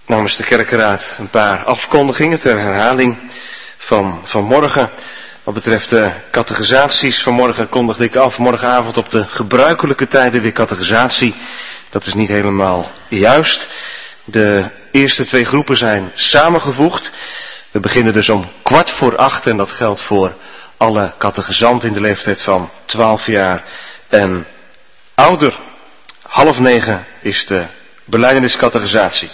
namens de kerkenraad een paar afkondigingen ter herhaling van morgen. Wat betreft de catechisaties, vanmorgen kondigde ik af, morgenavond op de gebruikelijke tijden weer catechisatie. Dat is niet helemaal juist. De eerste 2 groepen zijn samengevoegd. We beginnen dus om 7:15 en dat geldt voor alle catechisanten in de leeftijd van 12 jaar en ouder. 8:30 is de belijdeniscatechisatie.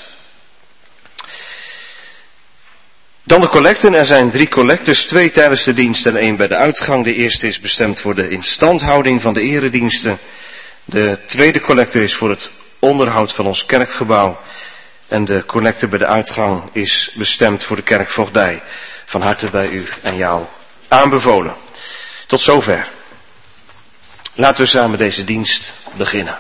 Dan de collecten. Er zijn 3 collectes, 2 tijdens de dienst en 1 bij de uitgang. De eerste is bestemd voor de instandhouding van de erediensten. De tweede collecte is voor het onderhoud van ons kerkgebouw. En de collecte bij de uitgang is bestemd voor de kerkvoogdij. Van harte bij u en jou aanbevolen. Tot zover. Laten we samen deze dienst beginnen.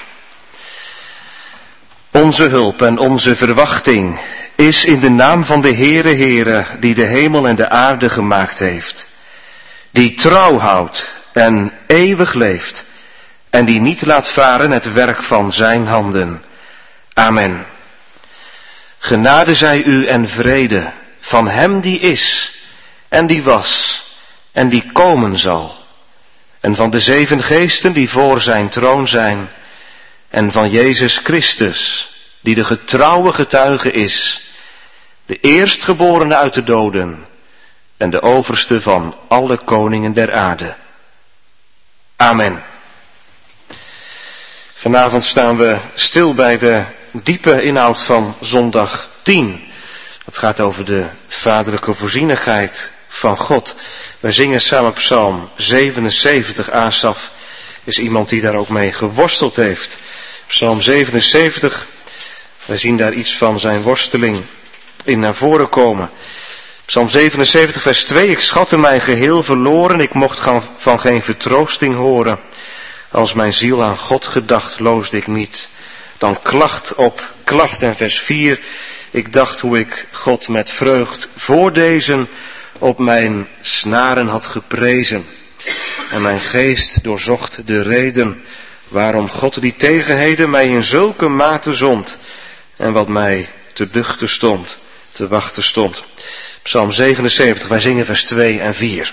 Onze hulp en onze verwachting is in de naam van de Heere, die de hemel en de aarde gemaakt heeft. Die trouw houdt en eeuwig leeft. En die niet laat varen het werk van zijn handen. Amen. Genade zij u en vrede van hem die is en die was en die komen zal. En van de 7 geesten die voor zijn troon zijn. En van Jezus Christus, die de getrouwe getuige is. De eerstgeborene uit de doden en de overste van alle koningen der aarde. Amen. Vanavond staan we stil bij de diepe inhoud van zondag 10. Dat gaat over de vaderlijke voorzienigheid van God. Wij zingen samen Psalm 77. Asaf is iemand die daar ook mee geworsteld heeft. Psalm 77, wij zien daar iets van zijn worsteling in naar voren komen. Psalm 77 vers 2, ik schatte mij geheel verloren, ik mocht van geen vertroosting horen. Als mijn ziel aan God gedacht, loosde ik niet. Dan klacht op klacht. En vers 4, ik dacht hoe ik God met vreugd voor deze op mijn snaren had geprezen. En mijn geest doorzocht de reden waarom God die tegenheden mij in zulke mate zond. En wat mij te duchten stond, te wachten stond. Psalm 77, wij zingen vers 2 en 4.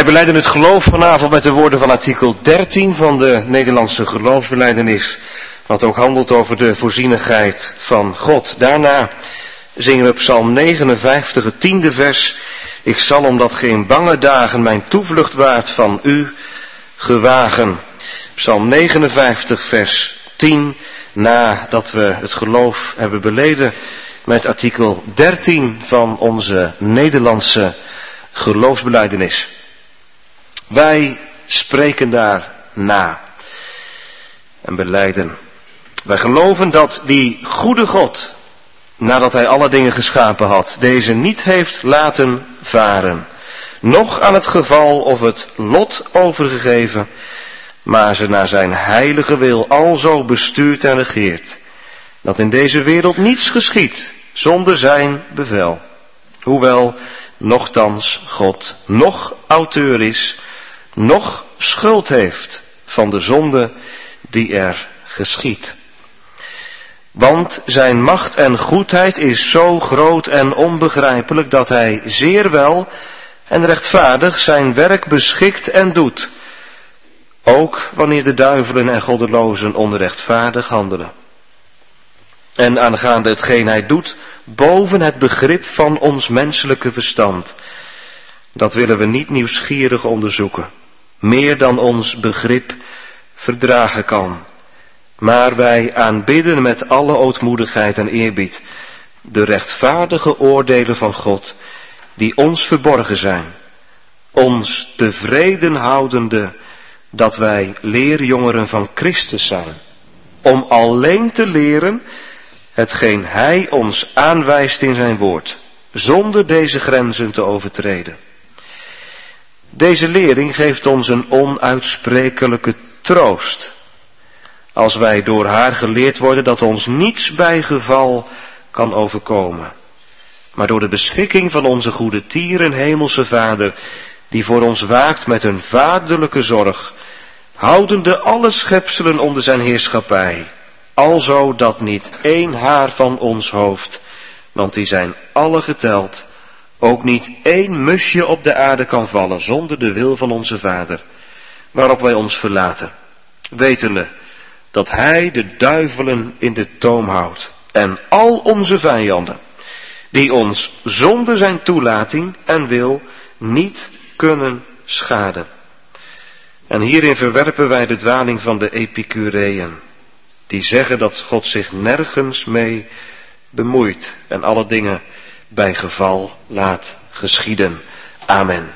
Wij belijden het geloof vanavond met de woorden van artikel 13 van de Nederlandse geloofsbelijdenis, wat ook handelt over de voorzienigheid van God. Daarna zingen we Psalm 59, het 10e vers. Ik zal, omdat geen bange dagen mijn toevlucht waard, van u gewagen. Psalm 59, vers 10, nadat we het geloof hebben beleden met artikel 13 van onze Nederlandse geloofsbelijdenis. Wij spreken daar na en belijden. Wij geloven dat die goede God, nadat hij alle dingen geschapen had, deze niet heeft laten varen, noch aan het geval of het lot overgegeven, maar ze naar zijn heilige wil alzo bestuurt en regeert, dat in deze wereld niets geschiedt zonder zijn bevel, hoewel nochtans God noch auteur is, noch schuld heeft van de zonde die er geschiedt. Want zijn macht en goedheid is zo groot en onbegrijpelijk dat hij zeer wel en rechtvaardig zijn werk beschikt en doet, ook wanneer de duivelen en goddelozen onrechtvaardig handelen. En aangaande hetgeen hij doet, boven het begrip van ons menselijke verstand, dat willen we niet nieuwsgierig onderzoeken, meer dan ons begrip verdragen kan. Maar wij aanbidden met alle ootmoedigheid en eerbied de rechtvaardige oordelen van God, die ons verborgen zijn, ons tevreden houdende dat wij leerjongeren van Christus zijn, om alleen te leren hetgeen hij ons aanwijst in zijn woord, zonder deze grenzen te overtreden. Deze lering geeft ons een onuitsprekelijke troost, als wij door haar geleerd worden dat ons niets bij geval kan overkomen, maar door de beschikking van onze goede tier en hemelse Vader, die voor ons waakt met een vaderlijke zorg, houdende alle schepselen onder zijn heerschappij, alzo dat niet één haar van ons hoofd, want die zijn alle geteld, ook niet één musje op de aarde kan vallen zonder de wil van onze Vader, waarop wij ons verlaten, wetende dat hij de duivelen in de toom houdt en al onze vijanden, die ons zonder zijn toelating en wil niet kunnen schaden. En hierin verwerpen wij de dwaling van de Epicureeën, die zeggen dat God zich nergens mee bemoeit en alle dingen bij geval laat geschieden. Amen.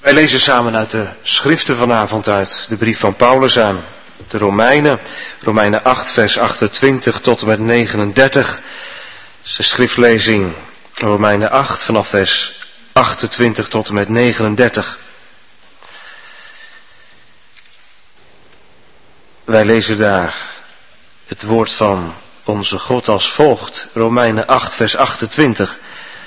Wij lezen samen uit de schriften vanavond uit de brief van Paulus aan de Romeinen. Romeinen 8 vers 28 tot en met 39. Dat is de schriftlezing Romeinen 8 vanaf vers 28 tot en met 39. Wij lezen daar het woord van onze God als volgt. Romeinen 8 vers 28.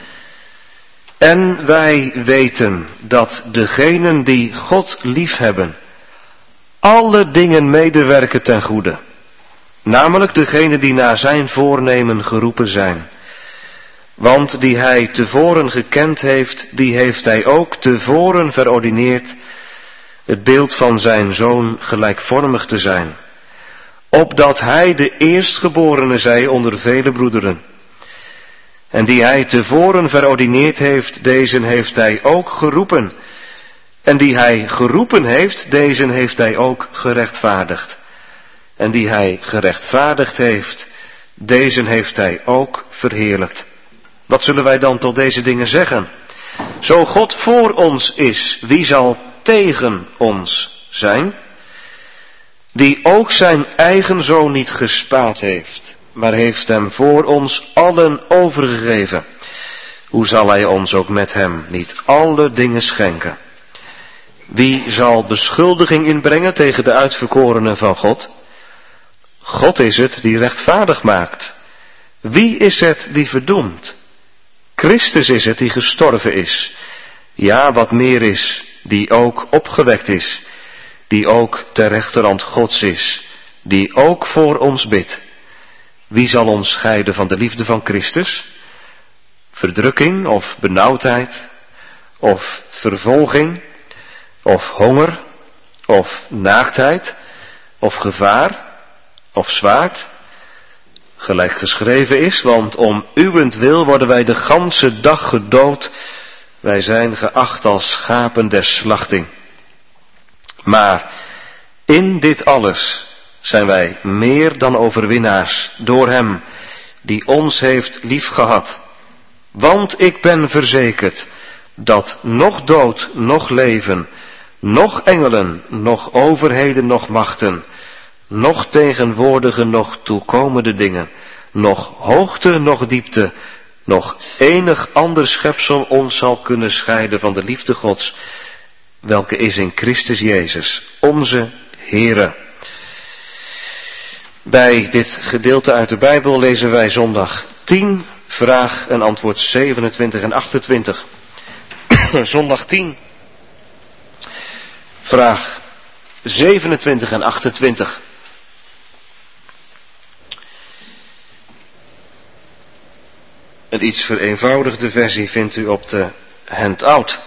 En wij weten dat degenen die God liefhebben, alle dingen medewerken ten goede. Namelijk degenen die naar zijn voornemen geroepen zijn. Want die hij tevoren gekend heeft, die heeft hij ook tevoren verordineerd het beeld van zijn zoon gelijkvormig te zijn. Opdat hij de eerstgeborene zij onder vele broederen. En die hij tevoren verordineerd heeft, deze heeft hij ook geroepen. En die hij geroepen heeft, deze heeft hij ook gerechtvaardigd. En die hij gerechtvaardigd heeft, deze heeft hij ook verheerlijkt. Wat zullen wij dan tot deze dingen zeggen? Zo God voor ons is, wie zal tegen ons zijn? Die ook zijn eigen zoon niet gespaard heeft, maar heeft hem voor ons allen overgegeven. Hoe zal hij ons ook met hem niet alle dingen schenken? Wie zal beschuldiging inbrengen tegen de uitverkorenen van God? God is het die rechtvaardig maakt. Wie is het die verdoemt? Christus is het die gestorven is. Ja, wat meer is, die ook opgewekt is. Die ook ter rechterhand Gods is. Die ook voor ons bidt. Wie zal ons scheiden van de liefde van Christus? Verdrukking of benauwdheid? Of vervolging? Of honger? Of naaktheid? Of gevaar? Of zwaard? Gelijk geschreven is, want om uwentwil worden wij de ganse dag gedood. Wij zijn geacht als schapen der slachting. Maar in dit alles zijn wij meer dan overwinnaars door hem die ons heeft liefgehad. Want ik ben verzekerd dat noch dood, noch leven, noch engelen, noch overheden, noch machten, noch tegenwoordige, noch toekomende dingen, noch hoogte, noch diepte, nog enig ander schepsel ons zal kunnen scheiden van de liefde Gods, welke is in Christus Jezus, onze Heere. Bij dit gedeelte uit de Bijbel lezen wij zondag 10, vraag en antwoord 27 en 28. Zondag 10, vraag 27 en 28. Een iets vereenvoudigde versie vindt u op de handout.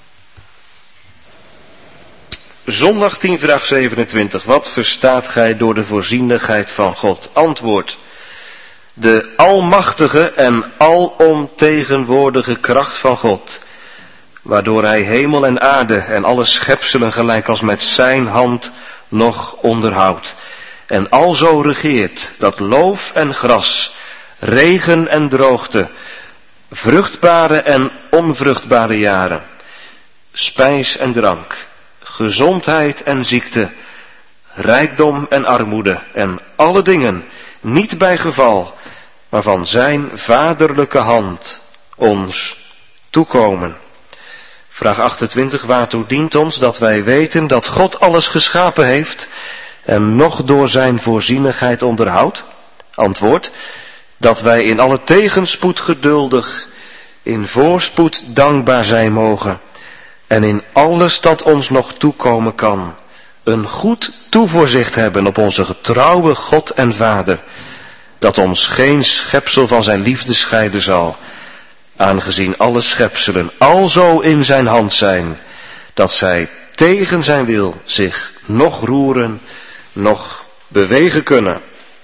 Zondag 10, vraag 27. Wat verstaat gij door de voorzienigheid van God? Antwoord. De almachtige en alomtegenwoordige kracht van God, waardoor hij hemel en aarde en alle schepselen gelijk als met zijn hand nog onderhoudt. En alzo regeert dat loof en gras, regen en droogte, vruchtbare en onvruchtbare jaren, spijs en drank, gezondheid en ziekte, rijkdom en armoede en alle dingen, niet bij geval, maar van zijn vaderlijke hand ons toekomen. Vraag 28, waartoe dient ons dat wij weten dat God alles geschapen heeft en nog door zijn voorzienigheid onderhoudt? Antwoord, dat wij in alle tegenspoed geduldig, in voorspoed dankbaar zijn mogen en in alles dat ons nog toekomen kan, een goed toevoorzicht hebben op onze getrouwe God en Vader, dat ons geen schepsel van zijn liefde scheiden zal, aangezien alle schepselen alzo in zijn hand zijn, dat zij tegen zijn wil zich nog roeren, nog bewegen kunnen.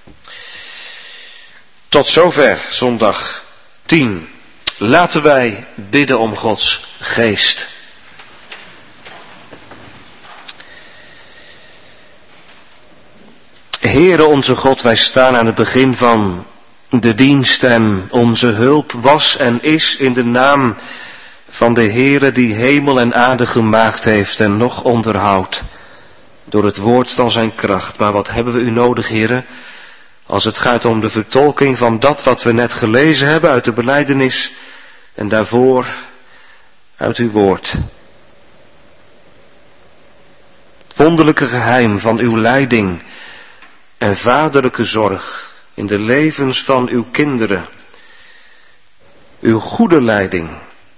Tot zover zondag 10. Laten wij bidden om Gods geest. Heere onze God, wij staan aan het begin van de dienst en onze hulp was en is in de naam van de Heere die hemel en aarde gemaakt heeft en nog onderhoudt, door het woord van zijn kracht. Maar wat hebben we u nodig, Heere, als het gaat om de vertolking van dat wat we net gelezen hebben uit de belijdenis en daarvoor uit uw woord. Het wonderlijke geheim van uw leiding en vaderlijke zorg in de levens van uw kinderen. Uw goede leiding,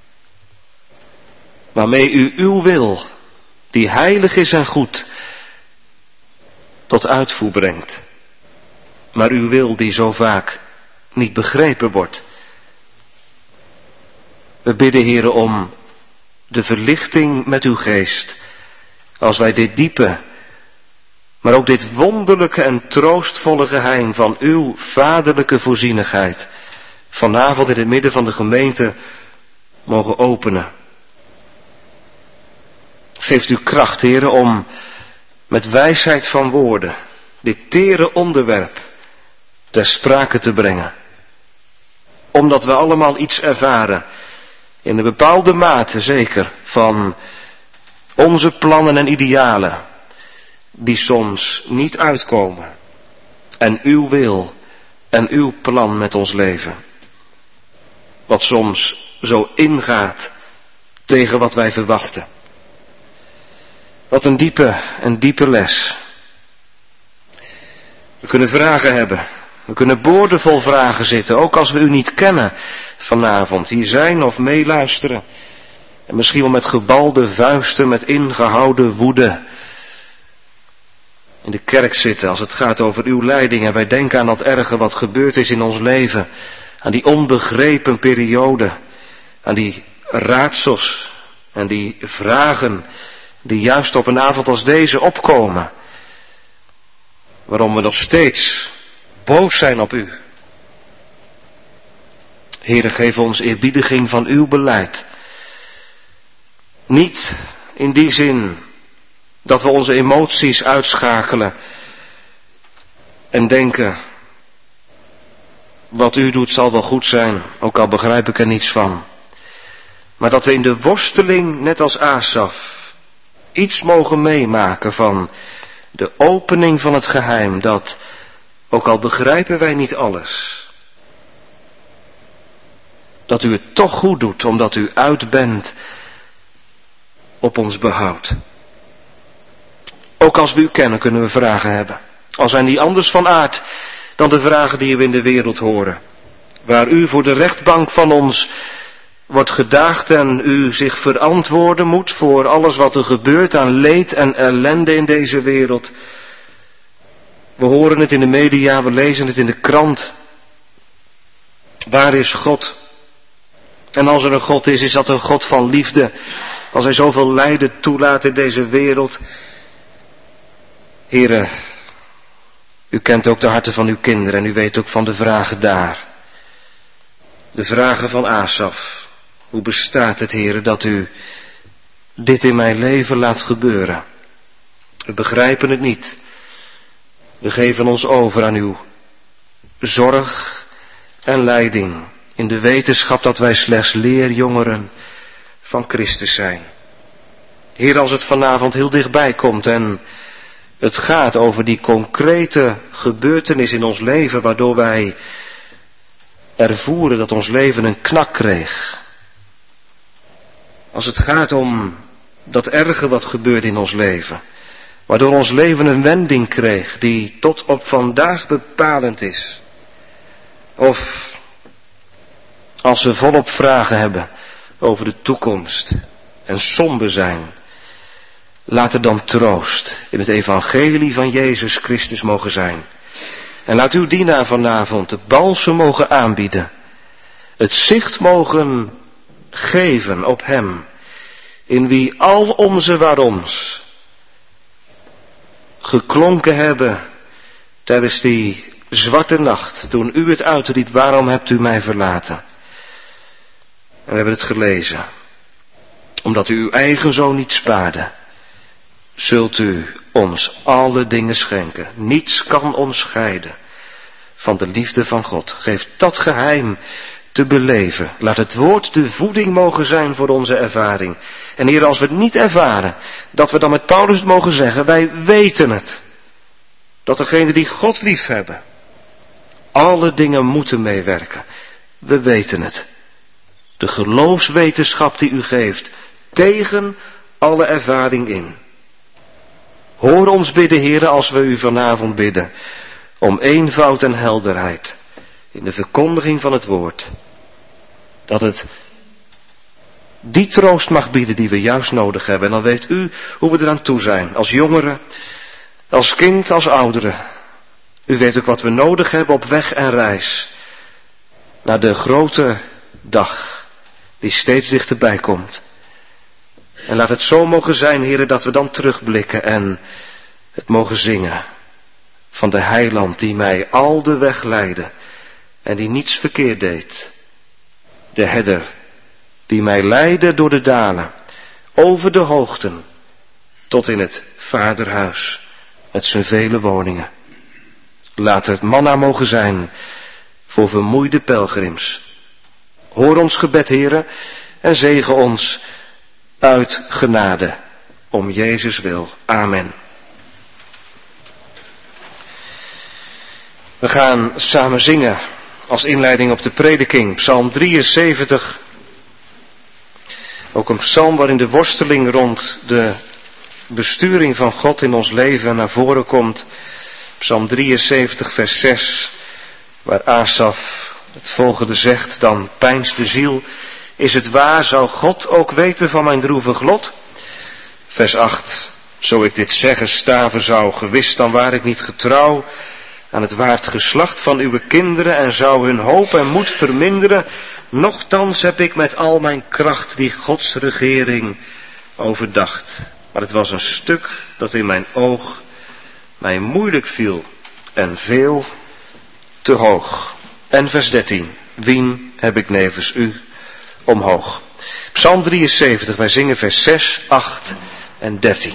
waarmee u uw wil, die heilig is en goed, tot uitvoer brengt. Maar uw wil die zo vaak niet begrepen wordt. We bidden, Heere, om de verlichting met uw geest, als wij dit diepe, maar ook dit wonderlijke en troostvolle geheim van uw vaderlijke voorzienigheid vanavond in het midden van de gemeente mogen openen. Geeft u kracht, Heere, om met wijsheid van woorden dit tere onderwerp ter sprake te brengen. Omdat we allemaal iets ervaren, in een bepaalde mate zeker, van onze plannen en idealen, die soms niet uitkomen. En uw wil en uw plan met ons leven. Wat soms zo ingaat tegen wat wij verwachten. Wat een diepe les. We kunnen vragen hebben. We kunnen boordevol vragen zitten, ook als we u niet kennen vanavond. Hier zijn of meeluisteren. En misschien wel met gebalde vuisten, met ingehouden woede. In de kerk zitten als het gaat over uw leiding. En wij denken aan dat erge wat gebeurd is in ons leven. Aan die onbegrepen periode. Aan die raadsels en die vragen die juist op een avond als deze opkomen. Waarom we nog steeds boos zijn op u. Heere, geef ons eerbiediging van uw beleid. Niet in die zin dat we onze emoties uitschakelen en denken, wat u doet zal wel goed zijn, ook al begrijp ik er niets van. Maar dat we in de worsteling, net als Asaf, iets mogen meemaken van de opening van het geheim, dat, ook al begrijpen wij niet alles, dat u het toch goed doet, omdat u uit bent op ons behoud. Ook als we u kennen, kunnen we vragen hebben. Al zijn die anders van aard dan de vragen die we in de wereld horen. Waar u voor de rechtbank van ons wordt gedaagd en u zich verantwoorden moet voor alles wat er gebeurt aan leed en ellende in deze wereld. We horen het in de media, we lezen het in de krant. Waar is God? En als er een God is dat een God van liefde. Als hij zoveel lijden toelaat in deze wereld. Heere, u kent ook de harten van uw kinderen en u weet ook van de vragen daar. De vragen van Asaf. Hoe bestaat het, Heere, dat u dit in mijn leven laat gebeuren? We begrijpen het niet. We geven ons over aan uw zorg en leiding. In de wetenschap dat wij slechts leerjongeren van Christus zijn. Heer, als het vanavond heel dichtbij komt en het gaat over die concrete gebeurtenis in ons leven, waardoor wij ervoeren dat ons leven een knak kreeg. Als het gaat om dat erge wat gebeurt in ons leven, waardoor ons leven een wending kreeg die tot op vandaag bepalend is. Of als we volop vragen hebben over de toekomst en somber zijn, laat er dan troost in het evangelie van Jezus Christus mogen zijn. En laat uw dienaar vanavond het balsem mogen aanbieden, het zicht mogen geven op hem, in wie al onze waaroms geklonken hebben tijdens die zwarte nacht, toen u het uitriep, waarom hebt u mij verlaten? En we hebben het gelezen. Omdat u uw eigen zoon niet spaarde, zult u ons alle dingen schenken. Niets kan ons scheiden van de liefde van God. Geef dat geheim te beleven. Laat het woord de voeding mogen zijn voor onze ervaring. En Heer, als we het niet ervaren, dat we dan met Paulus het mogen zeggen, wij weten het. Dat degenen die God liefhebben, alle dingen moeten meewerken. We weten het. De geloofswetenschap die u geeft, tegen alle ervaring in. Hoor ons bidden, Heere, als we u vanavond bidden, om eenvoud en helderheid in de verkondiging van het woord. Dat het die troost mag bieden die we juist nodig hebben. En dan weet u hoe we eraan toe zijn, als jongeren, als kind, als ouderen. U weet ook wat we nodig hebben op weg en reis naar de grote dag die steeds dichterbij komt. En laat het zo mogen zijn, Heere, dat we dan terugblikken en het mogen zingen van de Heiland die mij al de weg leidde en die niets verkeerd deed. De herder die mij leidde door de dalen, over de hoogten, tot in het vaderhuis met zijn vele woningen. Laat het manna mogen zijn voor vermoeide pelgrims. Hoor ons gebed, Heere, en zegen ons uit genade, om Jezus wil. Amen. We gaan samen zingen als inleiding op de prediking, Psalm 73. Ook een psalm waarin de worsteling rond de besturing van God in ons leven naar voren komt. Psalm 73 vers 6, waar Asaf het volgende zegt: dan pijnst de ziel, is het waar, zou God ook weten van mijn droevig lot? Vers 8, zo ik dit zeggen staven zou, gewis dan waar ik niet getrouw aan het waard geslacht van uw kinderen en zou hun hoop en moed verminderen. Nochtans heb ik met al mijn kracht die Gods regering overdacht. Maar het was een stuk dat in mijn oog mij moeilijk viel en veel te hoog. En vers 13, wien heb ik nevens u omhoog. Psalm 73, wij zingen vers 6, 8 en 13.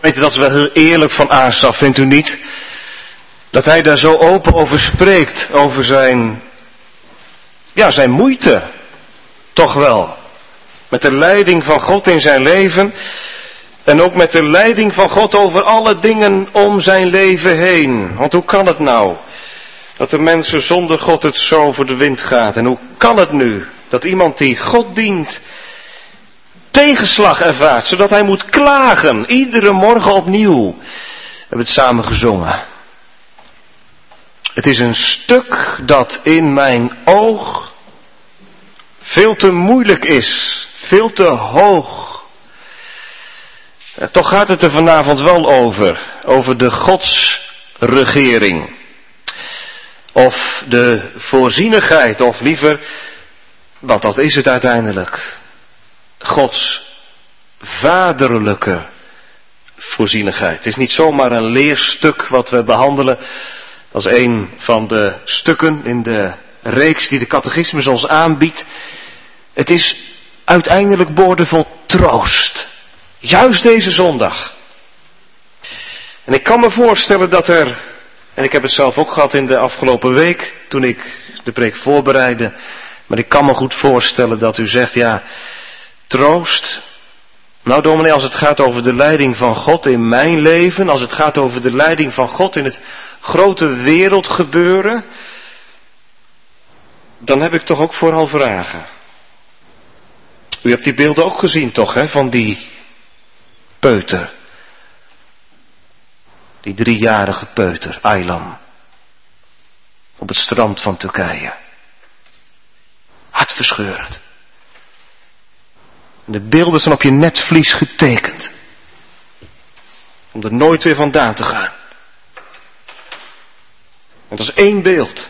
Weet u, dat is wel heel eerlijk van Asaf, vindt u niet? Dat hij daar zo open over spreekt, over zijn moeite. Toch wel. Met de leiding van God in zijn leven. En ook met de leiding van God over alle dingen om zijn leven heen. Want hoe kan het nou? Dat de mensen zonder God het zo voor de wind gaat. En hoe kan het nu? Dat iemand die God dient tegenslag ervaart. Zodat hij moet klagen. Iedere morgen opnieuw. We hebben het samen gezongen. Het is een stuk dat in mijn oog veel te moeilijk is. Veel te hoog. Toch gaat het er vanavond wel over. Over de godsregering. Of de voorzienigheid. Of liever, want dat is het uiteindelijk. Gods vaderlijke voorzienigheid. Het is niet zomaar een leerstuk wat we behandelen. Dat is een van de stukken in de reeks die de catechismus ons aanbiedt. Het is uiteindelijk boordevol troost. Juist deze zondag. En ik kan me voorstellen dat er, en ik heb het zelf ook gehad in de afgelopen week, toen ik de preek voorbereidde, maar ik kan me goed voorstellen dat u zegt, ja, troost. Nou dominee, als het gaat over de leiding van God in mijn leven, als het gaat over de leiding van God in het grote wereldgebeuren, dan heb ik toch ook vooral vragen. U hebt die beelden ook gezien toch, hè, van die peuter. Die 3-jarige peuter, Aylan. Op het strand van Turkije. Hartverscheurend. En de beelden zijn op je netvlies getekend. Om er nooit weer vandaan te gaan. Want dat is één beeld.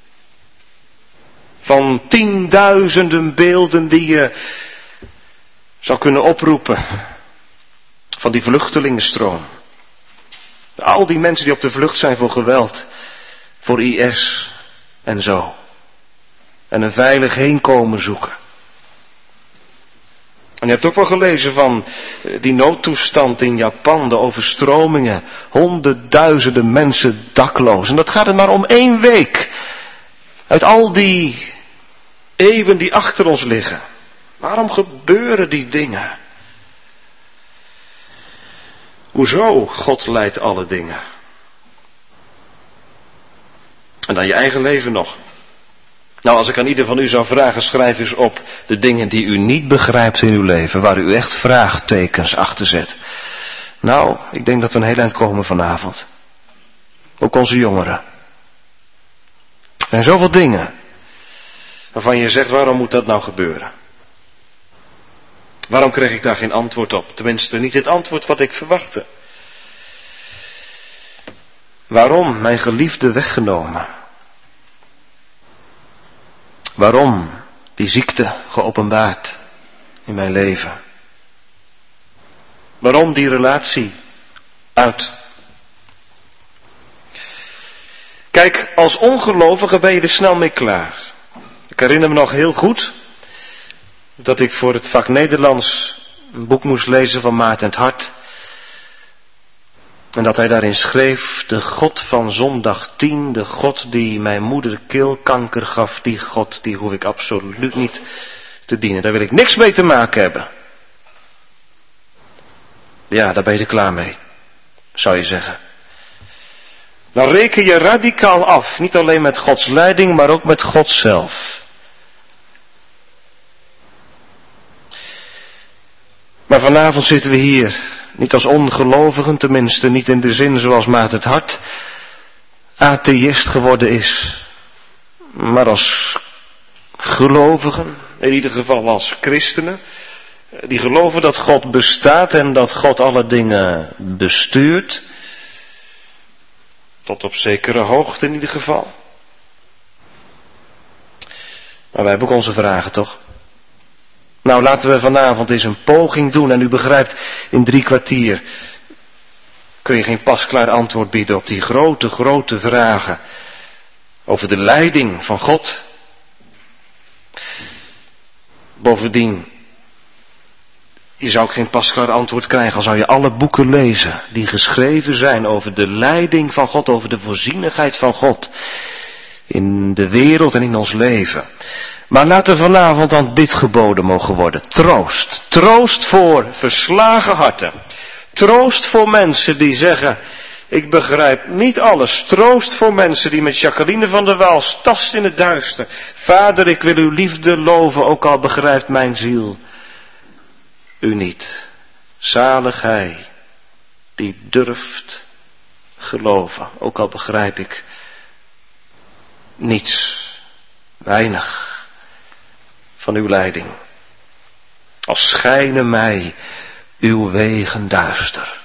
Van 10.000 beelden die je zou kunnen oproepen. Van die vluchtelingenstroom. Al die mensen die op de vlucht zijn voor geweld. Voor IS. En zo. En een veilig heenkomen zoeken. En je hebt ook wel gelezen van die noodtoestand in Japan, de overstromingen, 100.000 mensen dakloos. En dat gaat er maar om 1 week. Uit al die eeuwen die achter ons liggen. Waarom gebeuren die dingen? Hoezo? God leidt alle dingen. En dan je eigen leven nog. Nou, als ik aan ieder van u zou vragen, schrijf eens op de dingen die u niet begrijpt in uw leven, waar u echt vraagtekens achter zet. Nou, ik denk dat we een heel eind komen vanavond. Ook onze jongeren. Er zijn zoveel dingen waarvan je zegt, waarom moet dat nou gebeuren? Waarom kreeg ik daar geen antwoord op? Tenminste, niet het antwoord wat ik verwachtte. Waarom mijn geliefde weggenomen? Waarom die ziekte geopenbaard in mijn leven? Waarom die relatie uit? Kijk, als ongelovige ben je er snel mee klaar. Ik herinner me nog heel goed dat ik voor het vak Nederlands een boek moest lezen van Maarten het Hart. En dat hij daarin schreef, de God van zondag 10, de God die mijn moeder keelkanker gaf, die God, die hoef ik absoluut niet te dienen. Daar wil ik niks mee te maken hebben. Ja, daar ben je er klaar mee, zou je zeggen. Dan reken je radicaal af, niet alleen met Gods leiding, maar ook met God zelf. Maar vanavond zitten we hier, niet als ongelovigen, tenminste niet in de zin zoals Maarten het Hart atheïst geworden is, maar als gelovigen, in ieder geval als christenen, die geloven dat God bestaat en dat God alle dingen bestuurt, tot op zekere hoogte in ieder geval. Maar wij hebben ook onze vragen, toch? Nou, laten we vanavond eens een poging doen. En u begrijpt, in 3 kwartier kun je geen pasklaar antwoord bieden op die grote vragen over de leiding van God. Bovendien, Je zou ook geen pasklaar antwoord krijgen, al zou je alle boeken lezen die geschreven zijn over de leiding van God, over de voorzienigheid van God in de wereld en in ons leven. Maar laat er vanavond dan dit geboden mogen worden. Troost. Troost voor verslagen harten. Troost voor mensen die zeggen, ik begrijp niet alles. Troost voor mensen die met Jacqueline van der Waals tast in het duister. Vader, ik wil uw liefde loven, ook al begrijpt mijn ziel u niet. Zalig hij die durft geloven, ook al begrijp ik niets, weinig van uw leiding. Als schijnen mij uw wegen duister.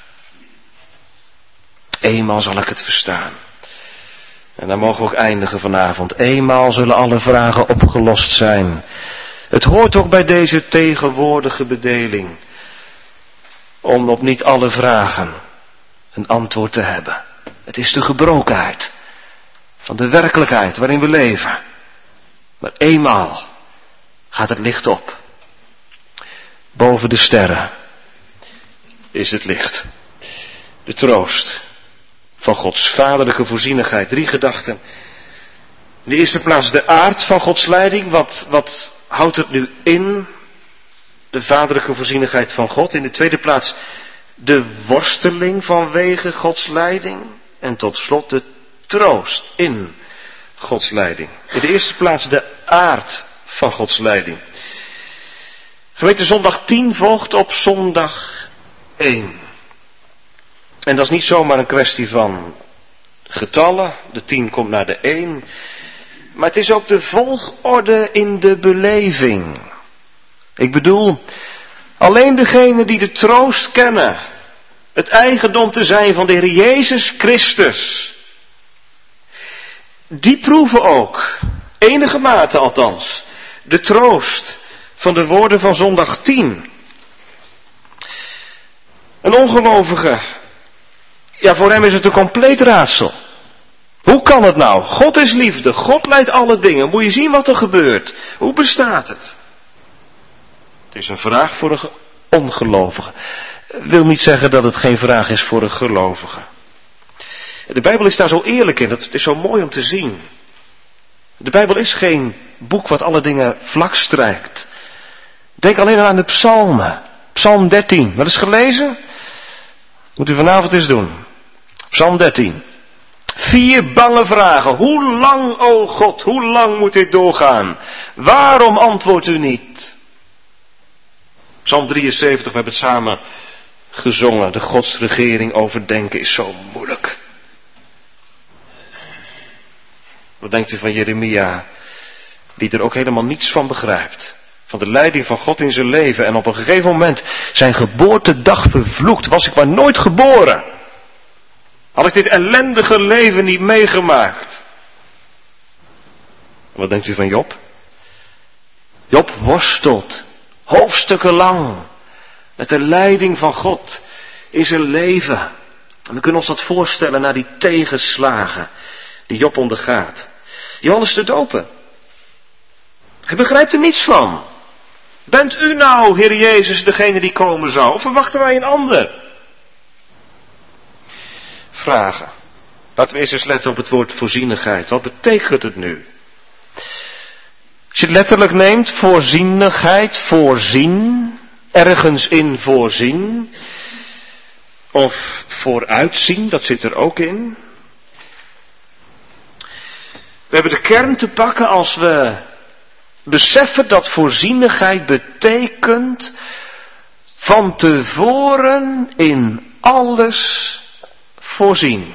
Eenmaal zal ik het verstaan. En dan mogen we ook eindigen vanavond. Eenmaal zullen alle vragen opgelost zijn. Het hoort ook bij deze tegenwoordige bedeling om op niet alle vragen een antwoord te hebben. Het is de gebrokenheid van de werkelijkheid waarin we leven. Maar eenmaal gaat het licht op. Boven de sterren is het licht. De troost van Gods vaderlijke voorzienigheid. 3 gedachten. In de eerste plaats de aard van Gods leiding. Wat houdt het nu in? De vaderlijke voorzienigheid van God. In de tweede plaats de worsteling vanwege Gods leiding. En tot slot de troost in Gods leiding. In de eerste plaats de aard van Gods leiding. Gemeente, zondag 10 volgt op zondag 1. En dat is niet zomaar een kwestie van getallen. De 10 komt naar de 1. Maar het is ook de volgorde in de beleving. Ik bedoel, alleen degenen die de troost kennen, het eigendom te zijn van de Heer Jezus Christus, die proeven ook, enige mate althans, de troost van de woorden van zondag 10. Een ongelovige, ja, voor hem is het een compleet raadsel. Hoe kan het nou? God is liefde, God leidt alle dingen. Moet je zien wat er gebeurt. Hoe bestaat het? Het is een vraag voor een ongelovige. Wil niet zeggen dat het geen vraag is voor een gelovige. De Bijbel is daar zo eerlijk in, het is zo mooi om te zien. De Bijbel is geen boek wat alle dingen vlak strijkt. Denk alleen aan de psalmen. Psalm 13, wat is gelezen? Moet u vanavond eens doen. Psalm 13. 4 bange vragen. Hoe lang, o God, hoe lang moet dit doorgaan? Waarom antwoordt u niet? Psalm 73, we hebben het samen gezongen. De godsregering overdenken is zo moeilijk. Wat denkt u van Jeremia, die er ook helemaal niets van begrijpt? Van de leiding van God in zijn leven en op een gegeven moment zijn geboortedag vervloekt. Was ik maar nooit geboren. Had ik dit ellendige leven niet meegemaakt. Wat denkt u van Job? Job worstelt hoofdstukken lang met de leiding van God in zijn leven. En we kunnen ons dat voorstellen na die tegenslagen die Job ondergaat. Johannes de Doper. Hij begrijpt er niets van. Bent u nou, Heer Jezus, degene die komen zou? Of verwachten wij een ander? Vragen. Laten we eerst eens letten op het woord voorzienigheid. Wat betekent het nu? Als je het letterlijk neemt, voorzienigheid, voorzien, ergens in voorzien. Of vooruitzien, dat zit er ook in. We hebben de kern te pakken als we beseffen dat voorzienigheid betekent van tevoren in alles voorzien.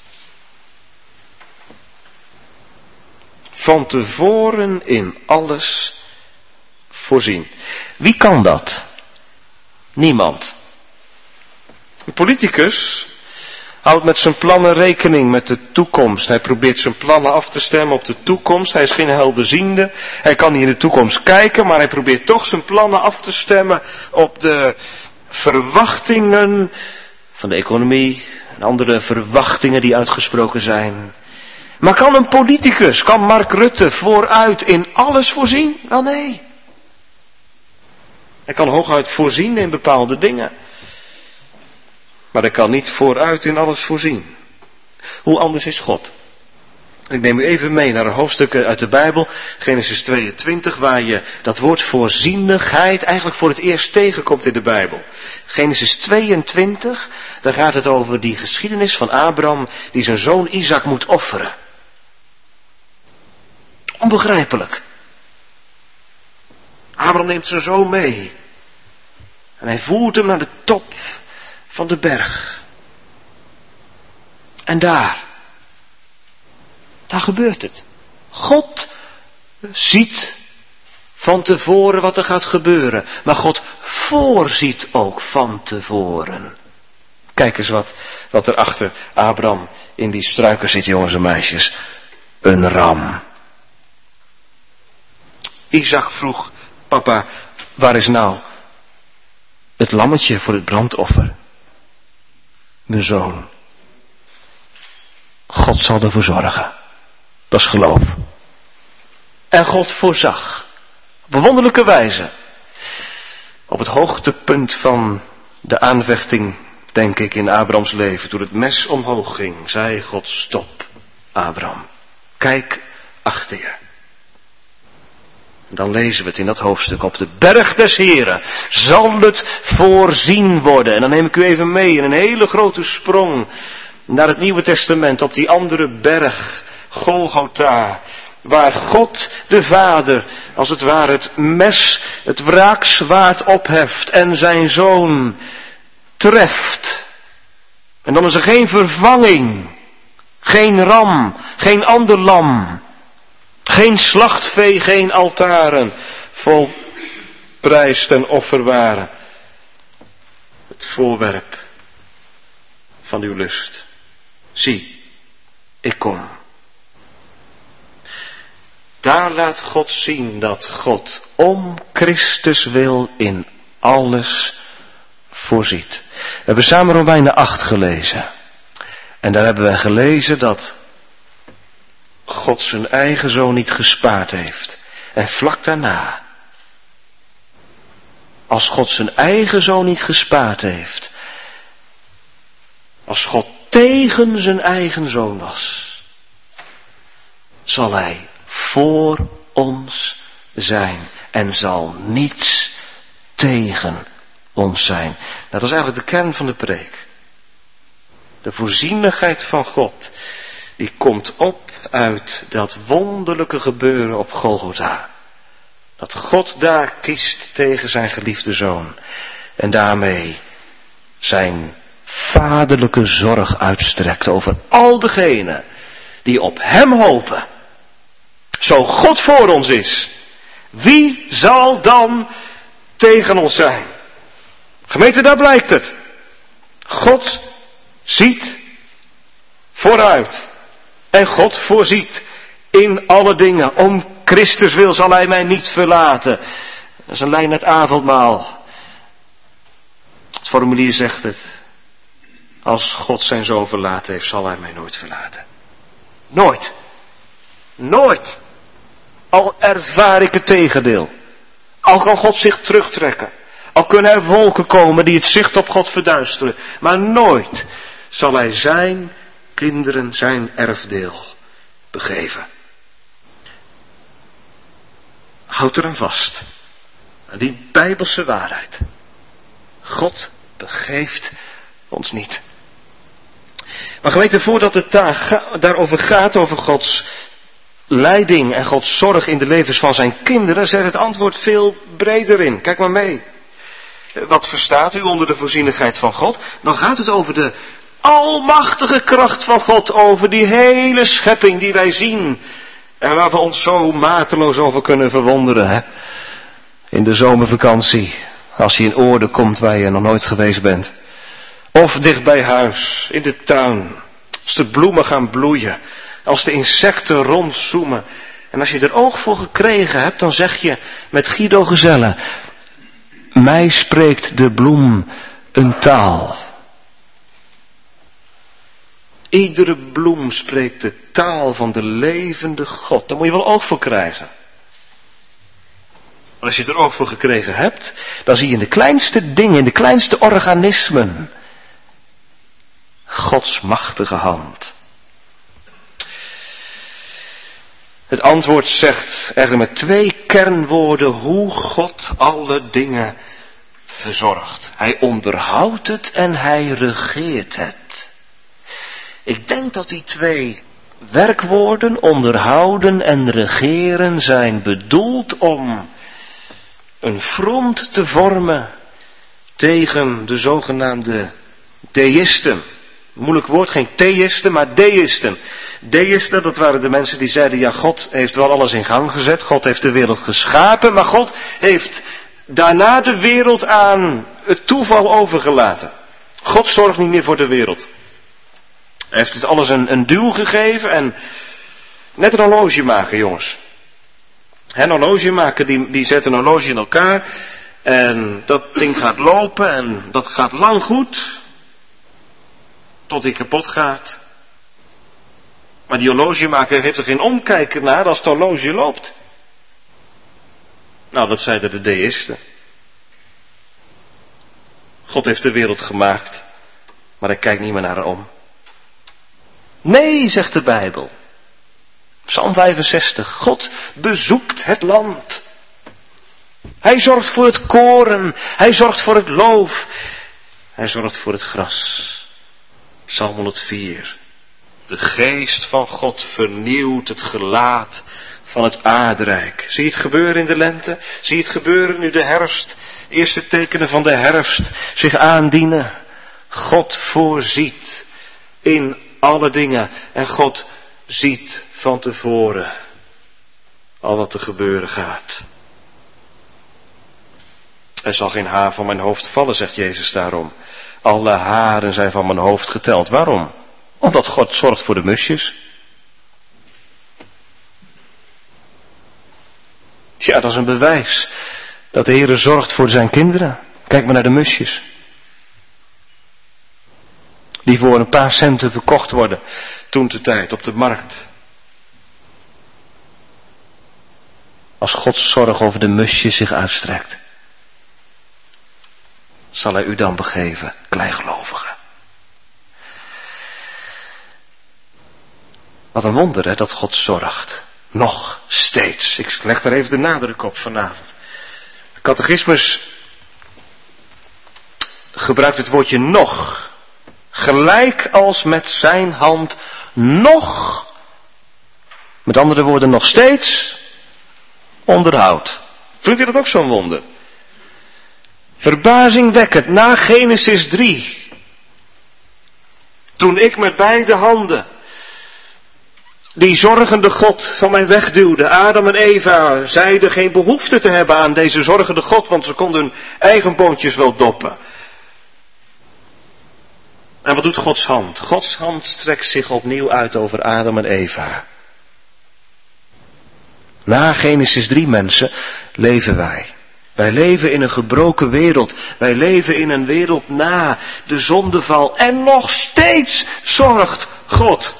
Van tevoren in alles voorzien. Wie kan dat? Niemand. Een politicus houdt met zijn plannen rekening met de toekomst. Hij probeert zijn plannen af te stemmen op de toekomst. Hij is geen helderziende. Hij kan niet in de toekomst kijken, maar hij probeert toch zijn plannen af te stemmen op de verwachtingen van de economie en andere verwachtingen die uitgesproken zijn. Maar kan een politicus, kan Mark Rutte vooruit in alles voorzien? Wel nee. Hij kan hooguit voorzien in bepaalde dingen. Maar hij kan niet vooruit in alles voorzien. Hoe anders is God? Ik neem u even mee naar een hoofdstuk uit de Bijbel, Genesis 22, waar je dat woord voorzienigheid eigenlijk voor het eerst tegenkomt in de Bijbel. Genesis 22, daar gaat het over die geschiedenis van Abraham die zijn zoon Isaac moet offeren. Onbegrijpelijk. Abraham neemt zijn zoon mee. En hij voert hem naar de top van de berg. En daar gebeurt het. God ziet van tevoren wat er gaat gebeuren. Maar God voorziet ook van tevoren. Kijk eens wat er achter Abraham in die struiken zit, jongens en meisjes. Een ram. Isaac vroeg, papa, waar is nou het lammetje voor het brandoffer? Mijn zoon. God zal ervoor zorgen. Dat is geloof. En God voorzag. Op een wonderlijke wijze. Op het hoogtepunt van de aanvechting, denk ik, in Abrahams leven. Toen het mes omhoog ging, zei God, stop, Abraham. Kijk achter je. Dan lezen we het in dat hoofdstuk. Op de berg des Heren zal het voorzien worden. En dan neem ik u even mee in een hele grote sprong naar het Nieuwe Testament. Op die andere berg, Golgotha. Waar God de Vader, als het ware, het mes, het wraakzwaard opheft en zijn zoon treft. En dan is er geen vervanging. Geen ram, geen ander lam. Geen slachtvee, geen altaren, vol prijs ten offer waren. Het voorwerp van uw lust. Zie, ik kom. Daar laat God zien dat God om Christus wil in alles voorziet. We hebben samen Romeinen 8 gelezen. En daar hebben we gelezen dat God zijn eigen zoon niet gespaard heeft. En vlak daarna, als God zijn eigen zoon niet gespaard heeft, als God tegen zijn eigen zoon was, zal hij voor ons zijn en zal niets tegen ons zijn. Dat is eigenlijk de kern van de preek. De voorzienigheid van God, die komt op uit dat wonderlijke gebeuren op Golgotha. Dat God daar kiest tegen zijn geliefde zoon. En daarmee zijn vaderlijke zorg uitstrekt over al degenen die op hem hopen. Zo God voor ons is, wie zal dan tegen ons zijn? Gemeente, daar blijkt het. God ziet vooruit. En God voorziet in alle dingen. Om Christus wil zal hij mij niet verlaten. Dat is een lijn het avondmaal. Het formulier zegt het. Als God zijn zoon verlaten heeft, zal hij mij nooit verlaten. Nooit. Nooit. Al ervaar ik het tegendeel. Al kan God zich terugtrekken. Al kunnen er wolken komen die het zicht op God verduisteren. Maar nooit zal hij zijn kinderen zijn erfdeel begeven. Houd er aan vast. Aan die bijbelse waarheid. God begeeft ons niet. Maar gemeente, voordat het daarover gaat, over Gods leiding en Gods zorg in de levens van zijn kinderen, zet het antwoord veel breder in. Kijk maar mee. Wat verstaat u onder de voorzienigheid van God? Dan gaat het over de almachtige kracht van God, over die hele schepping die wij zien. En waar we ons zo mateloos over kunnen verwonderen. Hè? In de zomervakantie, als je in oorden komt waar je nog nooit geweest bent. Of dicht bij huis, in de tuin. Als de bloemen gaan bloeien. Als de insecten rondzoemen. En als je er oog voor gekregen hebt, dan zeg je met Guido Gezelle: mij spreekt de bloem een taal. Iedere bloem spreekt de taal van de levende God. Daar moet je wel oog voor krijgen. Maar als je er oog voor gekregen hebt, dan zie je in de kleinste dingen, in de kleinste organismen, Gods machtige hand. Het antwoord zegt eigenlijk met 2 kernwoorden hoe God alle dingen verzorgt. Hij onderhoudt het en hij regeert het. Ik denk dat die 2 werkwoorden, onderhouden en regeren, zijn bedoeld om een front te vormen tegen de zogenaamde deïsten. Moeilijk woord, geen theïsten, maar deïsten. Deïsten, dat waren de mensen die zeiden, ja, God heeft wel alles in gang gezet, God heeft de wereld geschapen, maar God heeft daarna de wereld aan het toeval overgelaten. God zorgt niet meer voor de wereld. Hij heeft het alles een duw gegeven en net een horloge maken, jongens. Een horloge maken, die zet een horloge in elkaar en dat ding gaat lopen en dat gaat lang goed, tot hij kapot gaat. Maar die horlogemaker heeft er geen omkijken naar als het horloge loopt. Nou, dat zeiden de deïsten. God heeft de wereld gemaakt, maar hij kijkt niet meer naar haar om. Nee, zegt de Bijbel. Psalm 65. God bezoekt het land. Hij zorgt voor het koren. Hij zorgt voor het loof. Hij zorgt voor het gras. Psalm 104. De geest van God vernieuwt het gelaat van het aardrijk. Zie je het gebeuren in de lente? Zie je het gebeuren nu de herfst, eerste tekenen van de herfst zich aandienen? God voorziet in alle dingen en God ziet van tevoren al wat er gebeuren gaat. Er zal geen haar van mijn hoofd vallen, zegt Jezus daarom. Alle haren zijn van mijn hoofd geteld. Waarom? Omdat God zorgt voor de musjes. Ja, dat is een bewijs dat de Heer zorgt voor zijn kinderen. Kijk maar naar de musjes. Die voor een paar centen verkocht worden, toentertijd op de markt. Als Gods zorg over de musjes zich uitstrekt, zal hij u dan begeven, kleingelovigen. Wat een wonder, hè, dat God zorgt. Nog steeds. Ik leg daar even de nadruk op vanavond. De catechismus gebruikt het woordje nog. Gelijk als met zijn hand nog. Met andere woorden, nog steeds onderhoudt. Vindt u dat ook zo'n wonder? Verbazingwekkend, na Genesis 3. Toen ik met beide handen die zorgende God van mij wegduwde. Adam en Eva zeiden geen behoefte te hebben aan deze zorgende God, want ze konden hun eigen boontjes wel doppen. En wat doet Gods hand? Gods hand strekt zich opnieuw uit over Adam en Eva. Na Genesis 3, mensen, leven wij. Wij leven in een gebroken wereld. Wij leven in een wereld na de zondeval. En nog steeds zorgt God.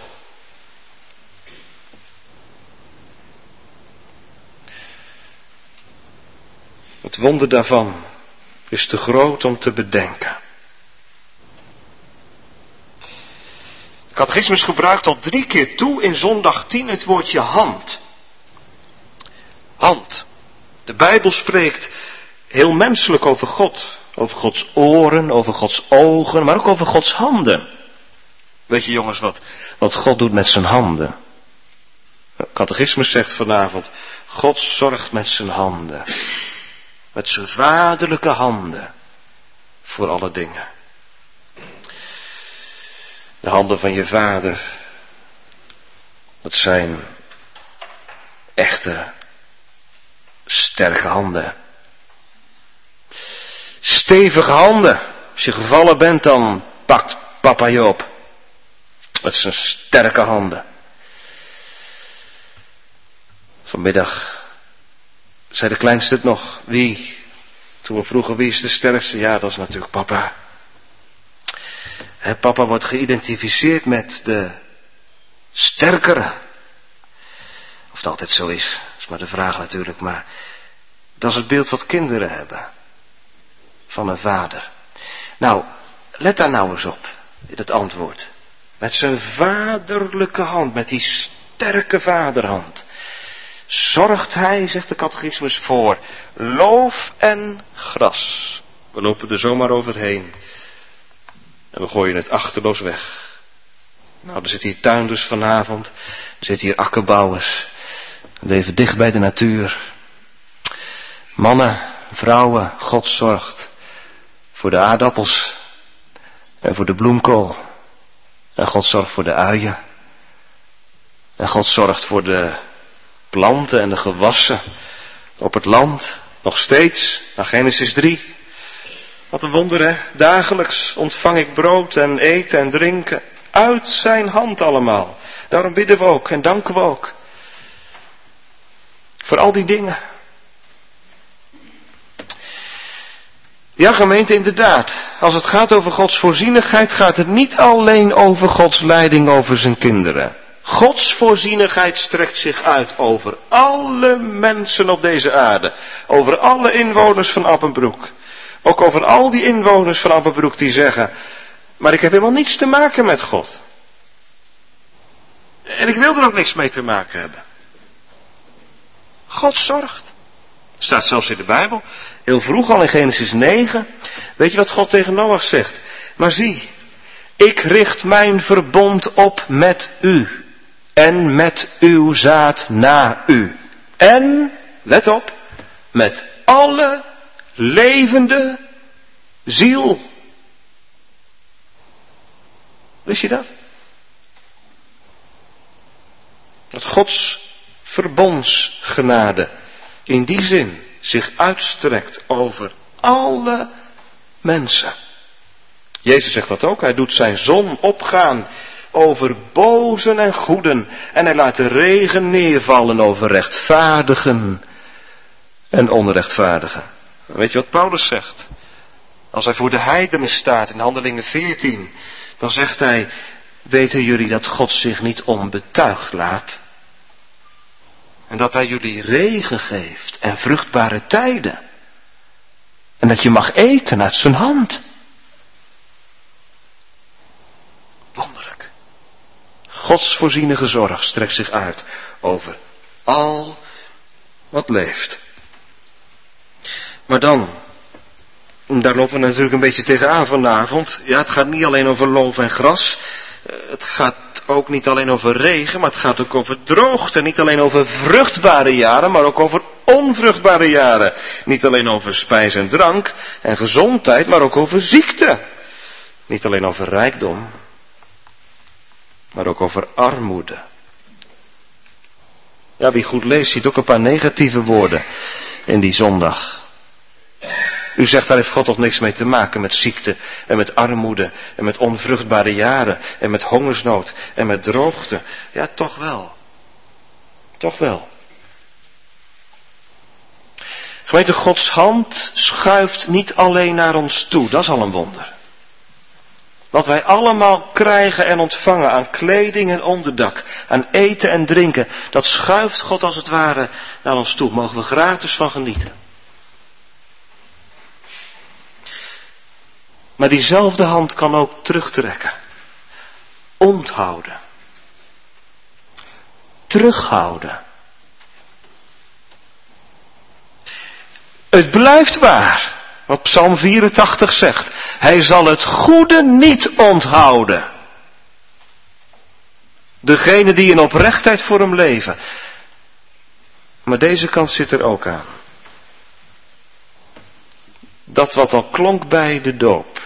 Het wonder daarvan is te groot om te bedenken. De catechismus gebruikt al 3 keer toe in zondag 10 het woordje hand. Hand. De Bijbel spreekt heel menselijk over God. Over Gods oren, over Gods ogen, maar ook over Gods handen. Weet je jongens wat God doet met zijn handen? De catechismus zegt vanavond, God zorgt met zijn handen. Met zijn vaderlijke handen. Voor alle dingen. De handen van je vader. Dat zijn echte sterke handen. Stevige handen. Als je gevallen bent, dan pakt papa je op. Met zijn sterke handen. Vanmiddag zei de kleinste het nog. Wie? Toen we vroegen wie is de sterkste? Ja, dat is natuurlijk papa. Papa wordt geïdentificeerd met de sterkere. Of het altijd zo is maar de vraag natuurlijk. Maar Dat is het beeld wat kinderen hebben. Van een vader. Nou, let daar nou eens op. In het antwoord. Met zijn vaderlijke hand. Met die sterke vaderhand. Zorgt hij, zegt de catechismus, voor loof en gras. We lopen er zomaar overheen. En we gooien het achterloos weg. Nou, er zit hier tuinders vanavond. Er zitten hier akkerbouwers. We leven dicht bij de natuur. Mannen, vrouwen, God zorgt voor de aardappels. En voor de bloemkool. En God zorgt voor de uien. En God zorgt voor de planten en de gewassen op het land. Nog steeds, naar Genesis 3. Wat een wonder, hè? Dagelijks ontvang ik brood en eten en drinken. Uit zijn hand allemaal. Daarom bidden we ook en danken we ook. Voor al die dingen. Ja, gemeente, inderdaad. Als het gaat over Gods voorzienigheid, gaat het niet alleen over Gods leiding over zijn kinderen. Gods voorzienigheid strekt zich uit over alle mensen op deze aarde. Over alle inwoners van Appenbroek. Ook over al die inwoners van Appenbroek die zeggen, maar ik heb helemaal niets te maken met God. En ik wil er ook niks mee te maken hebben. God zorgt. Het staat zelfs in de Bijbel. Heel vroeg al in Genesis 9. Weet je wat God tegen Noach zegt? Maar zie, ik richt mijn verbond op met u. En met uw zaad na u. En, let op, met alle levende ziel. Wist je dat? Dat Gods verbondsgenade in die zin zich uitstrekt over alle mensen. Jezus zegt dat ook. Hij doet zijn zon opgaan over bozen en goeden. En hij laat de regen neervallen over rechtvaardigen en onrechtvaardigen. Weet je wat Paulus zegt? Als hij voor de heidenen staat in Handelingen 14, dan zegt hij, weten jullie dat God zich niet onbetuigd laat? En dat hij jullie regen geeft en vruchtbare tijden. En dat je mag eten uit zijn hand. Wonderlijk. Gods voorzienige zorg strekt zich uit over al wat leeft. Maar dan, daar lopen we natuurlijk een beetje tegenaan vanavond. Ja, het gaat niet alleen over loof en gras. Het gaat ook niet alleen over regen, maar het gaat ook over droogte. Niet alleen over vruchtbare jaren, maar ook over onvruchtbare jaren. Niet alleen over spijs en drank en gezondheid, maar ook over ziekte. Niet alleen over rijkdom, maar ook over armoede. Ja, wie goed leest ziet ook een paar negatieve woorden in die zondag. U zegt, daar heeft God toch niks mee te maken met ziekte en met armoede en met onvruchtbare jaren en met hongersnood en met droogte. Ja, toch wel. Toch wel. Gemeente, Gods hand schuift niet alleen naar ons toe, dat is al een wonder. Wat wij allemaal krijgen en ontvangen aan kleding en onderdak, aan eten en drinken, dat schuift God als het ware naar ons toe. Mogen we gratis van genieten. Maar diezelfde hand kan ook terugtrekken. Onthouden. Terughouden. Het blijft waar. Wat Psalm 84 zegt. Hij zal het goede niet onthouden. Degene die in oprechtheid voor hem leven. Maar deze kant zit er ook aan. Dat wat al klonk bij de doop.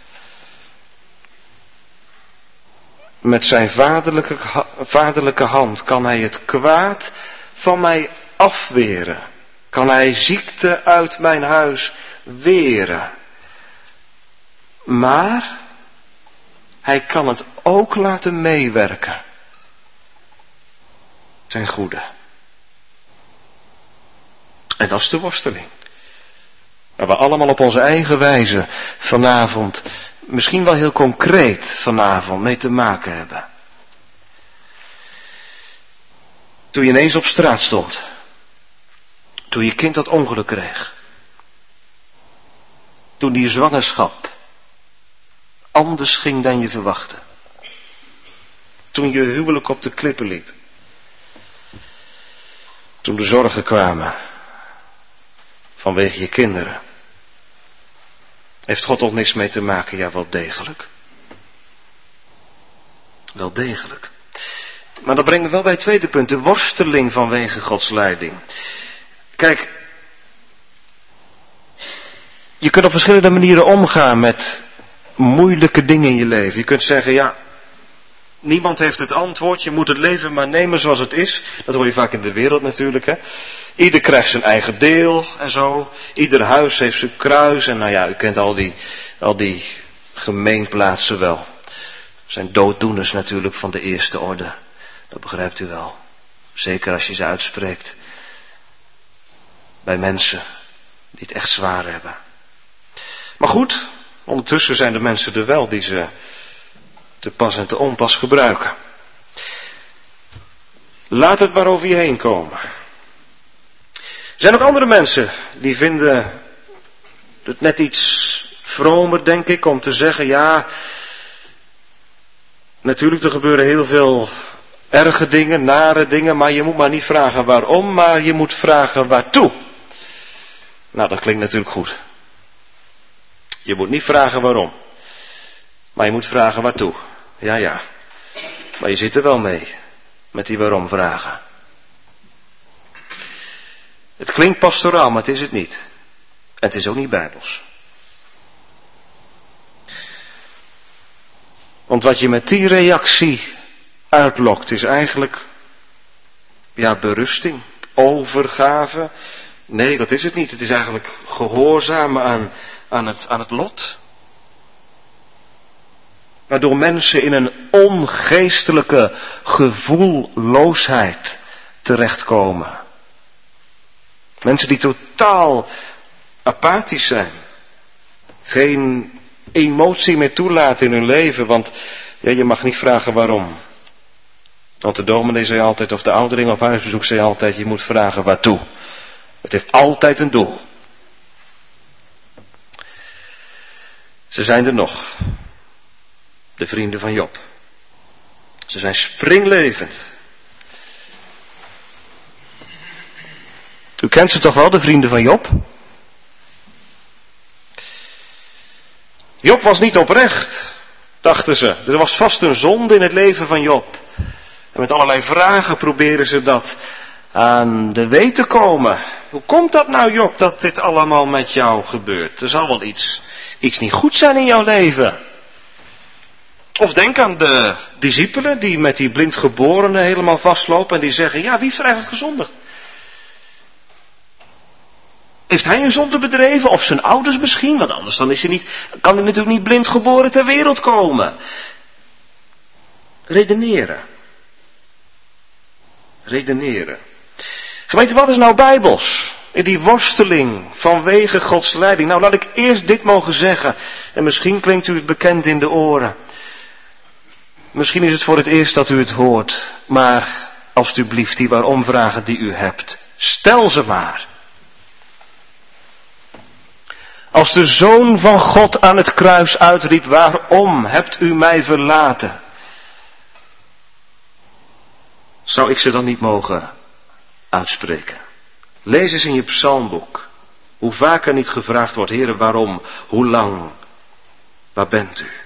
Met zijn vaderlijke hand kan hij het kwaad van mij afweren. Kan hij ziekte uit mijn huis weren. Maar hij kan het ook laten meewerken. Ten goede. En dat is de worsteling. Waar we allemaal op onze eigen wijze vanavond, misschien wel heel concreet vanavond, mee te maken hebben. Toen je ineens op straat stond. Toen je kind dat ongeluk kreeg. Toen die zwangerschap anders ging dan je verwachtte. Toen je huwelijk op de klippen liep. Toen de zorgen kwamen vanwege je kinderen. Heeft God er niks mee te maken? Ja, wel degelijk. Wel degelijk. Maar dat brengt me wel bij het tweede punt. De worsteling vanwege Gods leiding. Kijk. Je kunt op verschillende manieren omgaan met moeilijke dingen in je leven. Je kunt zeggen, ja, niemand heeft het antwoord. Je moet het leven maar nemen zoals het is. Dat hoor je vaak in de wereld natuurlijk, hè. Ieder krijgt zijn eigen deel en zo. Ieder huis heeft zijn kruis. En nou ja, u kent al die gemeenplaatsen wel. Dat zijn dooddoeners natuurlijk van de eerste orde. Dat begrijpt u wel. Zeker als je ze uitspreekt. Bij mensen die het echt zwaar hebben. Maar goed, ondertussen zijn de mensen er wel die ze te pas en te onpas gebruiken. Laat het maar over je heen komen. Er zijn ook andere mensen die vinden het net iets vromer, denk ik, om te zeggen, ja, natuurlijk er gebeuren heel veel erge dingen, nare dingen, maar je moet maar niet vragen waarom, maar je moet vragen waartoe. Nou, dat klinkt natuurlijk goed. Je moet niet vragen waarom, maar je moet vragen waartoe. Ja, maar je zit er wel mee, met die waarom vragen. Het klinkt pastoraal, maar het is het niet. En het is ook niet bijbels. Want wat je met die reactie uitlokt is eigenlijk, ja, berusting, overgave. Nee, dat is het niet. Het is eigenlijk gehoorzamen aan het lot. Waardoor mensen in een ongeestelijke gevoelloosheid terechtkomen. Mensen die totaal apathisch zijn. Geen emotie meer toelaten in hun leven, want ja, je mag niet vragen waarom. Want de dominee zei altijd, of de oudering op huisbezoek zei altijd, je moet vragen waartoe. Het heeft altijd een doel. Ze zijn er nog. De vrienden van Job. Ze zijn springlevend. U kent ze toch wel, de vrienden van Job? Job was niet oprecht, dachten ze. Er was vast een zonde in het leven van Job. En met allerlei vragen proberen ze dat aan de weet te komen. Hoe komt dat nou, Job, dat dit allemaal met jou gebeurt? Er zal wel iets niet goed zijn in jouw leven. Of denk aan de discipelen die met die blindgeborenen helemaal vastlopen en die zeggen, ja, wie heeft er eigenlijk gezondigd? Heeft hij een zonde bedreven? Of zijn ouders misschien? Want anders dan kan hij natuurlijk niet blind geboren ter wereld komen. Redeneren. Gemeente, wat is nou bijbels? In die worsteling vanwege Gods leiding. Nou, laat ik eerst dit mogen zeggen. En misschien klinkt u het bekend in de oren. Misschien is het voor het eerst dat u het hoort. Maar, alstublieft, die waaromvragen die u hebt. Stel ze maar. Als de Zoon van God aan het kruis uitriep, waarom hebt u mij verlaten? Zou ik ze dan niet mogen uitspreken? Lees eens in je psalmboek. Hoe vaak er niet gevraagd wordt, Heere, waarom? Hoe lang? Waar bent u?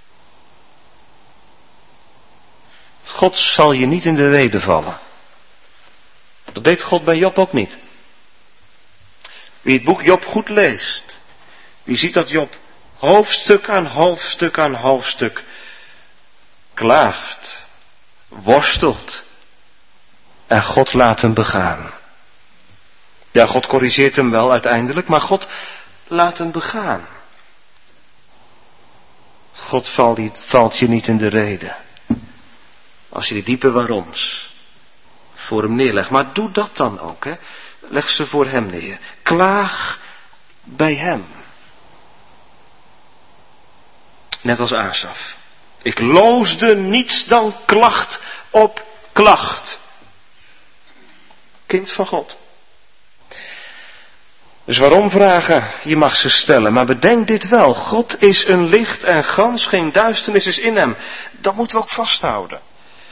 God zal je niet in de rede vallen. Dat deed God bij Job ook niet. Wie het boek Job goed leest, die ziet dat Job hoofdstuk aan hoofdstuk aan hoofdstuk klaagt, worstelt en God laat hem begaan. Ja, God corrigeert hem wel uiteindelijk, maar God laat hem begaan. God valt je niet in de rede. Als je die diepe waaroms voor hem neerlegt. Maar doe dat dan ook, hè. Leg ze voor hem neer. Klaag bij hem. Net als Asaf. Ik loosde niets dan klacht op klacht. Kind van God. Dus waarom vragen? Je mag ze stellen, maar bedenk dit wel. God is een licht en gans geen duisternis is in hem. Dat moeten we ook vasthouden.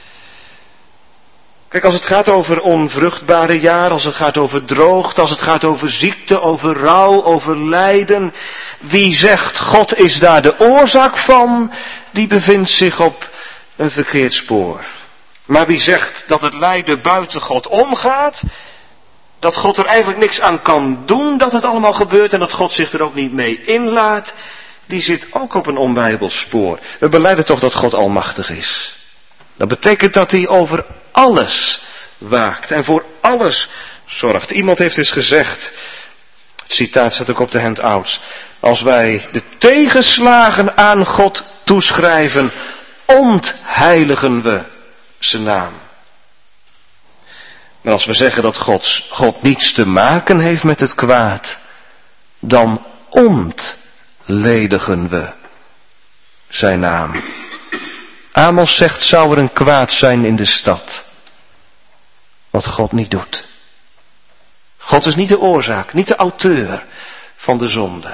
Kijk, als het gaat over onvruchtbare jaren, als het gaat over droogte, als het gaat over ziekte, over rouw, over lijden. Wie zegt God is daar de oorzaak van, die bevindt zich op een verkeerd spoor. Maar wie zegt dat het lijden buiten God omgaat, dat God er eigenlijk niks aan kan doen dat het allemaal gebeurt en dat God zich er ook niet mee inlaat, die zit ook op een onbijbels spoor. We belijden toch dat God almachtig is. Dat betekent dat hij over alles waakt en voor alles zorgt. Iemand heeft eens gezegd, het citaat staat ook op de handouts, als wij de tegenslagen aan God toeschrijven, ontheiligen we zijn naam. Maar als we zeggen dat God niets te maken heeft met het kwaad, dan ontledigen we zijn naam. Amos zegt, zou er een kwaad zijn in de stad, wat God niet doet. God is niet de oorzaak, niet de auteur van de zonde.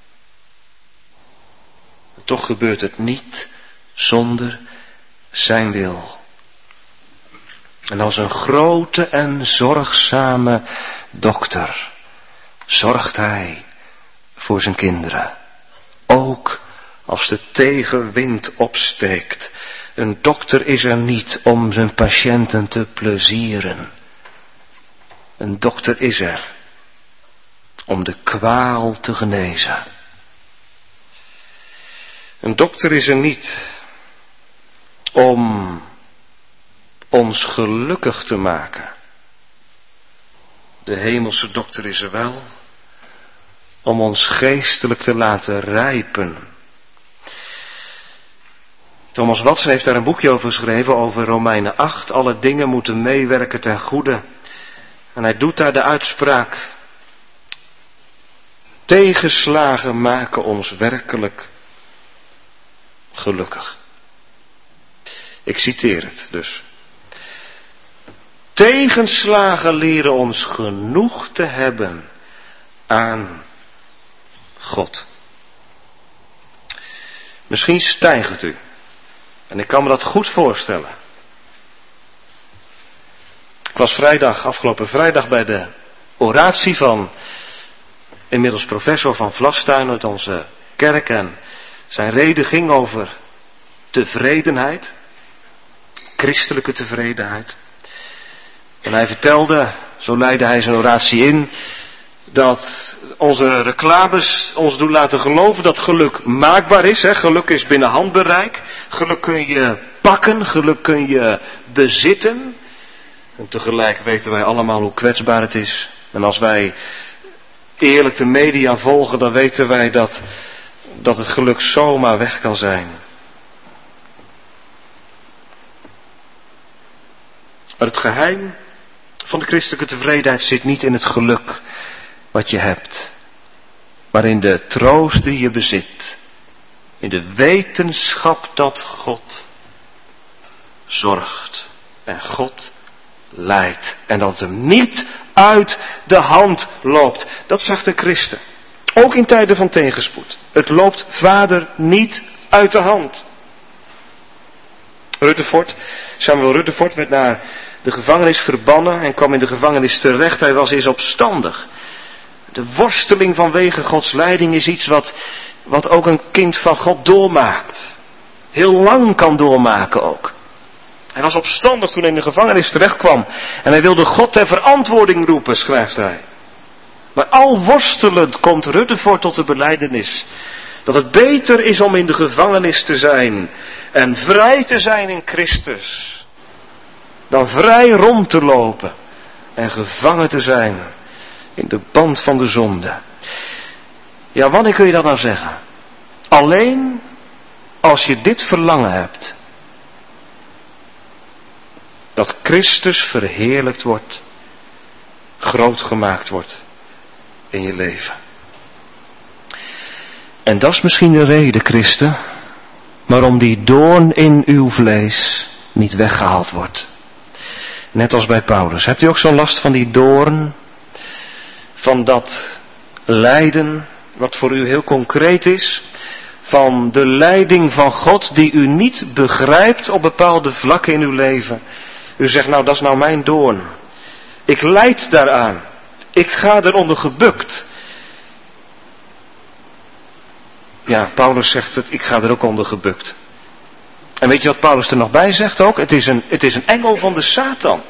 Toch gebeurt het niet zonder zijn wil. En als een grote en zorgzame dokter zorgt hij voor zijn kinderen. Ook als de tegenwind opsteekt. Een dokter is er niet om zijn patiënten te plezieren. Een dokter is er om de kwaal te genezen. Een dokter is er niet om ons gelukkig te maken. De hemelse dokter is er wel om ons geestelijk te laten rijpen. Thomas Watson heeft daar een boekje over geschreven, over Romeinen 8. Alle dingen moeten meewerken ten goede. En hij doet daar de uitspraak: tegenslagen maken ons werkelijk gelukkig. Ik citeer het dus. Tegenslagen leren ons genoeg te hebben aan God. Misschien stijgt u. En ik kan me dat goed voorstellen. Ik was afgelopen vrijdag bij de oratie van inmiddels professor van Vlastuin uit onze kerk. En zijn rede ging over tevredenheid. Christelijke tevredenheid. En hij vertelde, zo leidde hij zijn oratie in, dat onze reclames ons doen laten geloven dat geluk maakbaar is. Hè? Geluk is binnen handbereik. Geluk kun je pakken, geluk kun je bezitten. En tegelijk weten wij allemaal hoe kwetsbaar het is. En als wij eerlijk de media volgen, dan weten wij dat het geluk zomaar weg kan zijn. Maar het geheim van de christelijke tevredenheid zit niet in het geluk wat je hebt, maar in de troost die je bezit. In de wetenschap dat God zorgt en God leidt en dat het hem niet uit de hand loopt. Dat zag de christen. Ook in tijden van tegenspoed. Het loopt Vader niet uit de hand. Samuel Rutherford werd naar de gevangenis verbannen en kwam in de gevangenis terecht. Hij was eens opstandig. De worsteling vanwege Gods leiding is iets wat ook een kind van God doormaakt. Heel lang kan doormaken ook. Hij was opstandig toen hij in de gevangenis terecht kwam. En hij wilde God ter verantwoording roepen, schrijft hij. Maar al worstelend komt Rutherford tot de belijdenis dat het beter is om in de gevangenis te zijn en vrij te zijn in Christus, dan vrij rond te lopen en gevangen te zijn in de band van de zonde. Ja, wanneer kun je dat nou zeggen? Alleen als je dit verlangen hebt. Dat Christus verheerlijkt wordt, groot gemaakt wordt in je leven. En dat is misschien de reden, christen, waarom die doorn in uw vlees niet weggehaald wordt. Net als bij Paulus. Hebt u ook zo'n last van die doorn? Van dat lijden, wat voor u heel concreet is, van de leiding van God die u niet begrijpt op bepaalde vlakken in uw leven. U zegt, nou dat is nou mijn doorn. Ik lijd daaraan. Ik ga eronder gebukt. Ja, Paulus zegt het, ik ga er ook onder gebukt. En weet je wat Paulus er nog bij zegt ook? Het is een engel van de Satan.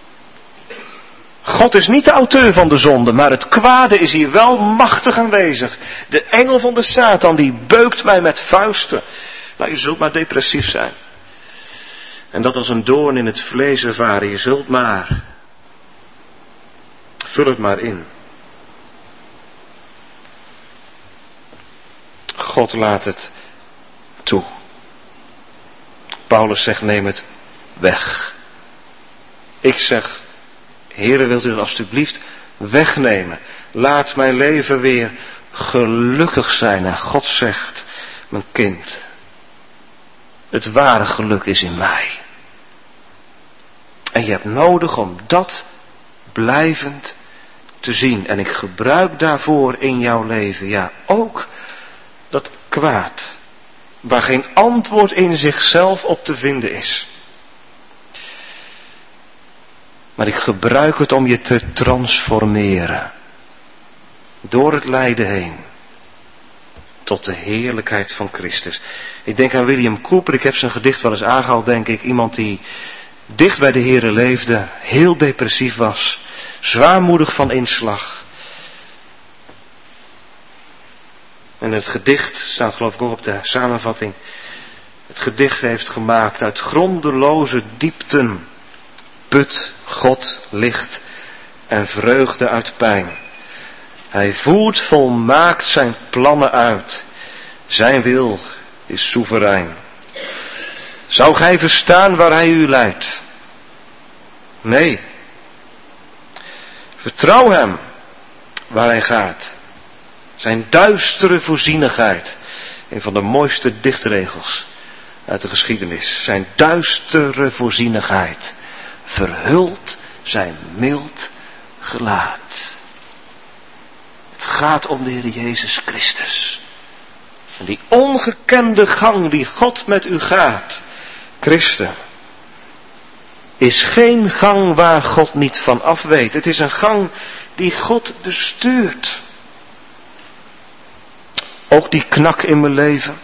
God is niet de auteur van de zonde, maar het kwade is hier wel machtig aanwezig. De engel van de Satan die beukt mij met vuisten. Nou, je zult maar depressief zijn. En dat als een doorn in het vlees ervaren. Je zult maar. Vul het maar in. God laat het toe. Paulus zegt, neem het weg. Ik zeg, Heere, wilt u het alstublieft wegnemen. Laat mijn leven weer gelukkig zijn. En God zegt, mijn kind, het ware geluk is in mij. En je hebt nodig om dat blijvend te zien. En ik gebruik daarvoor in jouw leven, ja, ook dat kwaad, waar geen antwoord in zichzelf op te vinden is. Maar ik gebruik het om je te transformeren. Door het lijden heen. Tot de heerlijkheid van Christus. Ik denk aan William Cooper. Ik heb zijn gedicht wel eens aangehaald, denk ik. Iemand die dicht bij de Here leefde. Heel depressief was. Zwaarmoedig van inslag. En het gedicht staat geloof ik ook op de samenvatting. Het gedicht heeft gemaakt uit grondeloze diepten. Put God licht en vreugde uit pijn. Hij voert volmaakt zijn plannen uit. Zijn wil is soeverein. Zou gij verstaan waar hij u leidt? Nee. Vertrouw hem waar hij gaat. Zijn duistere voorzienigheid. Een van de mooiste dichtregels uit de geschiedenis. Zijn duistere voorzienigheid verhult zijn mild gelaat. Het gaat om de Heer Jezus Christus. En die ongekende gang die God met u gaat, Christen, is geen gang waar God niet van af weet. Het is een gang die God bestuurt. Ook die knak in mijn leven.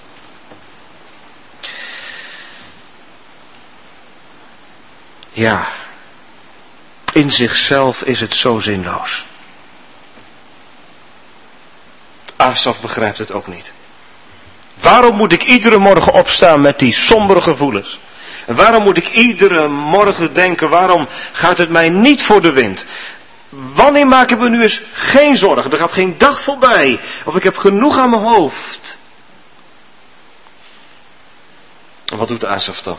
Ja, in zichzelf is het zo zinloos. Asaf begrijpt het ook niet. Waarom moet ik iedere morgen opstaan met die sombere gevoelens? En waarom moet ik iedere morgen denken, waarom gaat het mij niet voor de wind? Wanneer maak ik me nu eens geen zorgen? Er gaat geen dag voorbij. Of ik heb genoeg aan mijn hoofd. En wat doet Asaf dan?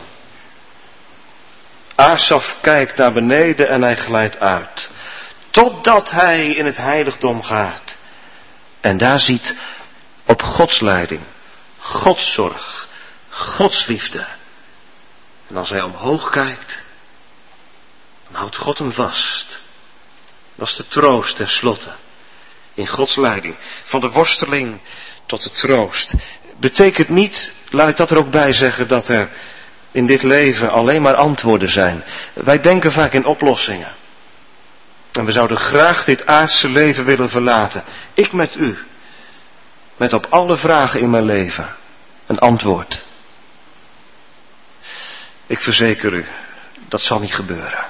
Asaf kijkt naar beneden en hij glijdt uit. Totdat hij in het heiligdom gaat. En daar ziet op Gods leiding, Gods zorg, Gods liefde. En als hij omhoog kijkt, dan houdt God hem vast. Dat is de troost tenslotte. In Gods leiding. Van de worsteling tot de troost. Betekent niet, laat ik dat er ook bij zeggen, dat er in dit leven alleen maar antwoorden zijn. Wij denken vaak in oplossingen. En we zouden graag dit aardse leven willen verlaten. Ik met u. Met op alle vragen in mijn leven een antwoord. Ik verzeker u, dat zal niet gebeuren.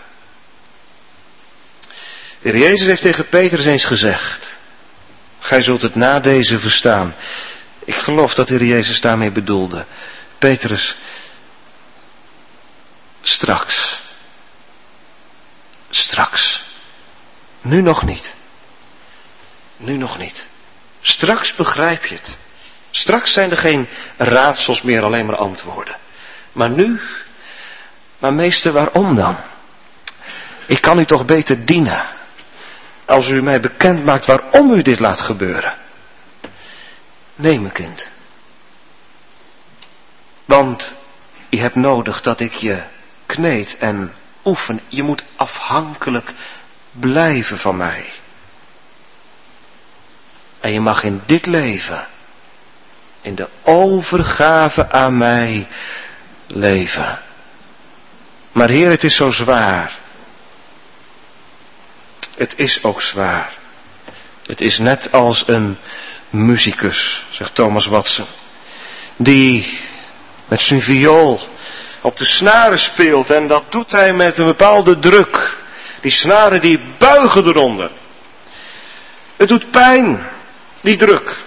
De Heer Jezus heeft tegen Petrus eens gezegd: gij zult het na deze verstaan. Ik geloof dat de Heer Jezus daarmee bedoelde. Petrus, straks. Straks. Nu nog niet. Nu nog niet. Straks begrijp je het. Straks zijn er geen raadsels meer, alleen maar antwoorden. Maar nu, maar meester, waarom dan? Ik kan u toch beter dienen als u mij bekend maakt waarom u dit laat gebeuren. Nee, mijn kind. Want je hebt nodig dat ik je kneed en oefen. Je moet afhankelijk blijven van mij. En je mag in dit leven, in de overgave aan mij leven. Maar Heer, het is zo zwaar. Het is ook zwaar. Het is net als een muzikus, zegt Thomas Watson, die met zijn viool op de snaren speelt en dat doet hij met een bepaalde druk. Die snaren die buigen eronder. Het doet pijn, die druk.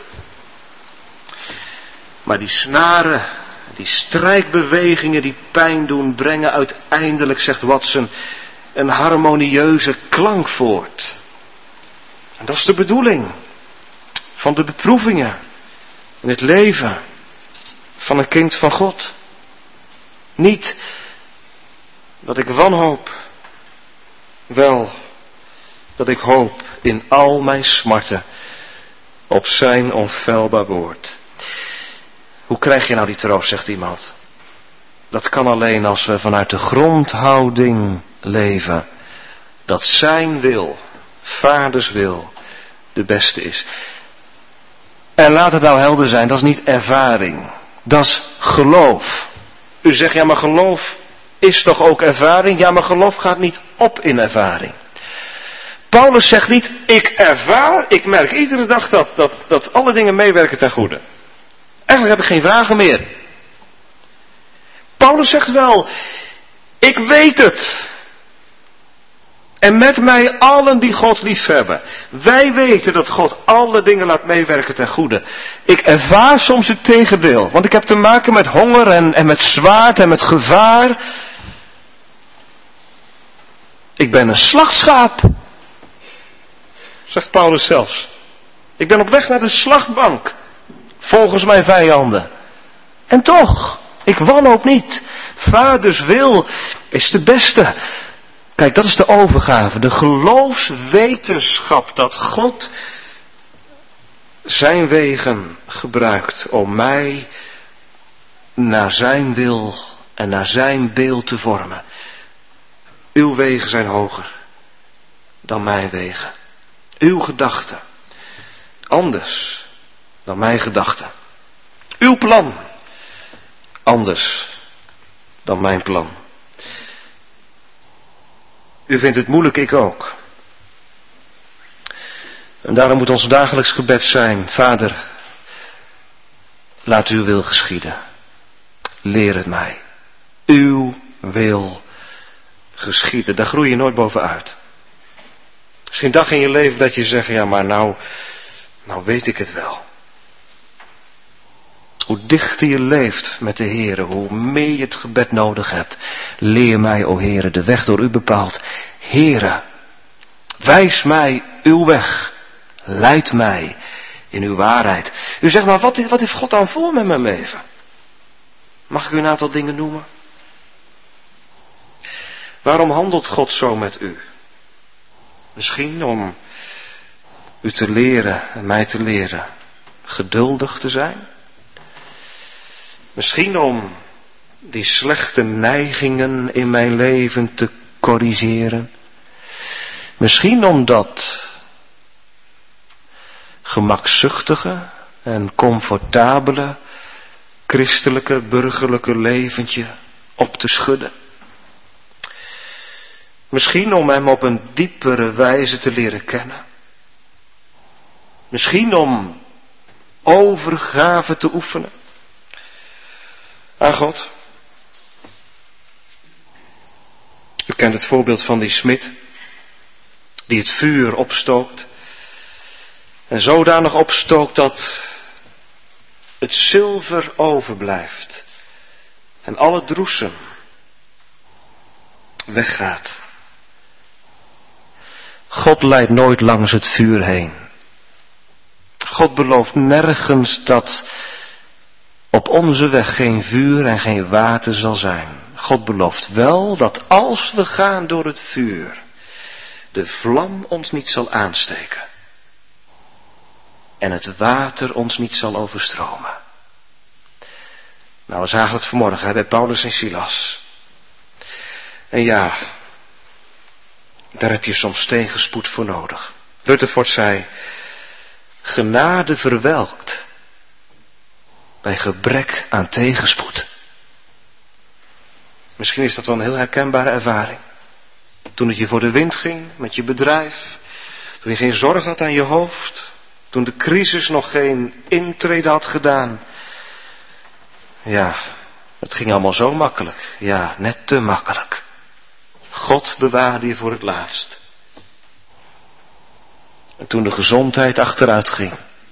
Maar die snaren, die strijkbewegingen die pijn doen, brengen uiteindelijk, zegt Watson, een harmonieuze klank voort. En dat is de bedoeling van de beproevingen in het leven van een kind van God. Niet dat ik wanhoop, wel dat ik hoop in al mijn smarten op zijn onfeilbaar woord. Hoe krijg je nou die troost, zegt iemand? Dat kan alleen als we vanuit de grondhouding leven. Dat zijn wil, vaders wil, de beste is. En laat het nou helder zijn, dat is niet ervaring. Dat is geloof. U zegt, ja maar geloof is toch ook ervaring? Ja, maar geloof gaat niet op in ervaring. Paulus zegt niet, ik merk iedere dag dat alle dingen meewerken ten goede. Eigenlijk heb ik geen vragen meer. Paulus zegt wel, ik weet het. En met mij allen die God liefhebben. Wij weten dat God alle dingen laat meewerken ten goede. Ik ervaar soms het tegendeel. Want ik heb te maken met honger en met zwaard en met gevaar. Ik ben een slachtschaap. Zegt Paulus zelfs. Ik ben op weg naar de slachtbank. Volgens mijn vijanden. En toch, ik wanhoop niet. Vaders wil is de beste. Kijk, dat is de overgave. De geloofswetenschap dat God zijn wegen gebruikt om mij naar zijn wil en naar zijn beeld te vormen. Uw wegen zijn hoger dan mijn wegen. Uw gedachten anders dan mijn gedachten. Uw plan anders dan mijn plan. U vindt het moeilijk, ik ook. En daarom moet ons dagelijks gebed zijn, Vader, laat uw wil geschieden. Leer het mij. Uw wil geschieden. Daar groei je nooit bovenuit. Er is geen dag in je leven dat je zegt, ja maar nou weet ik het wel. Hoe dichter je leeft met de Heere, hoe meer je het gebed nodig hebt. Leer mij, o Heere, de weg door u bepaald. Heere, wijs mij uw weg. Leid mij in uw waarheid. U zegt maar, wat heeft God dan voor met mijn leven? Mag ik u een aantal dingen noemen? Waarom handelt God zo met u? Misschien om u te leren en mij te leren geduldig te zijn. Misschien om die slechte neigingen in mijn leven te corrigeren. Misschien om dat gemakzuchtige en comfortabele christelijke burgerlijke leventje op te schudden. Misschien om hem op een diepere wijze te leren kennen. Misschien om overgave te oefenen aan God. U kent het voorbeeld van die smid die het vuur opstookt en zodanig opstookt dat het zilver overblijft en alle droesem weggaat. God leidt nooit langs het vuur heen. God belooft nergens dat op onze weg geen vuur en geen water zal zijn. God belooft wel dat als we gaan door het vuur, de vlam ons niet zal aansteken. En het water ons niet zal overstromen. Nou, we zagen het vanmorgen bij Paulus en Silas. En ja, daar heb je soms tegenspoed voor nodig. Rutherford zei, genade verwelkt bij gebrek aan tegenspoed. Misschien is dat wel een heel herkenbare ervaring. Toen het je voor de wind ging met je bedrijf, toen je geen zorg had aan je hoofd, toen de crisis nog geen intrede had gedaan. Ja, het ging allemaal zo makkelijk. Ja, net te makkelijk. God bewaarde je voor het laatst. En toen de gezondheid achteruit ging,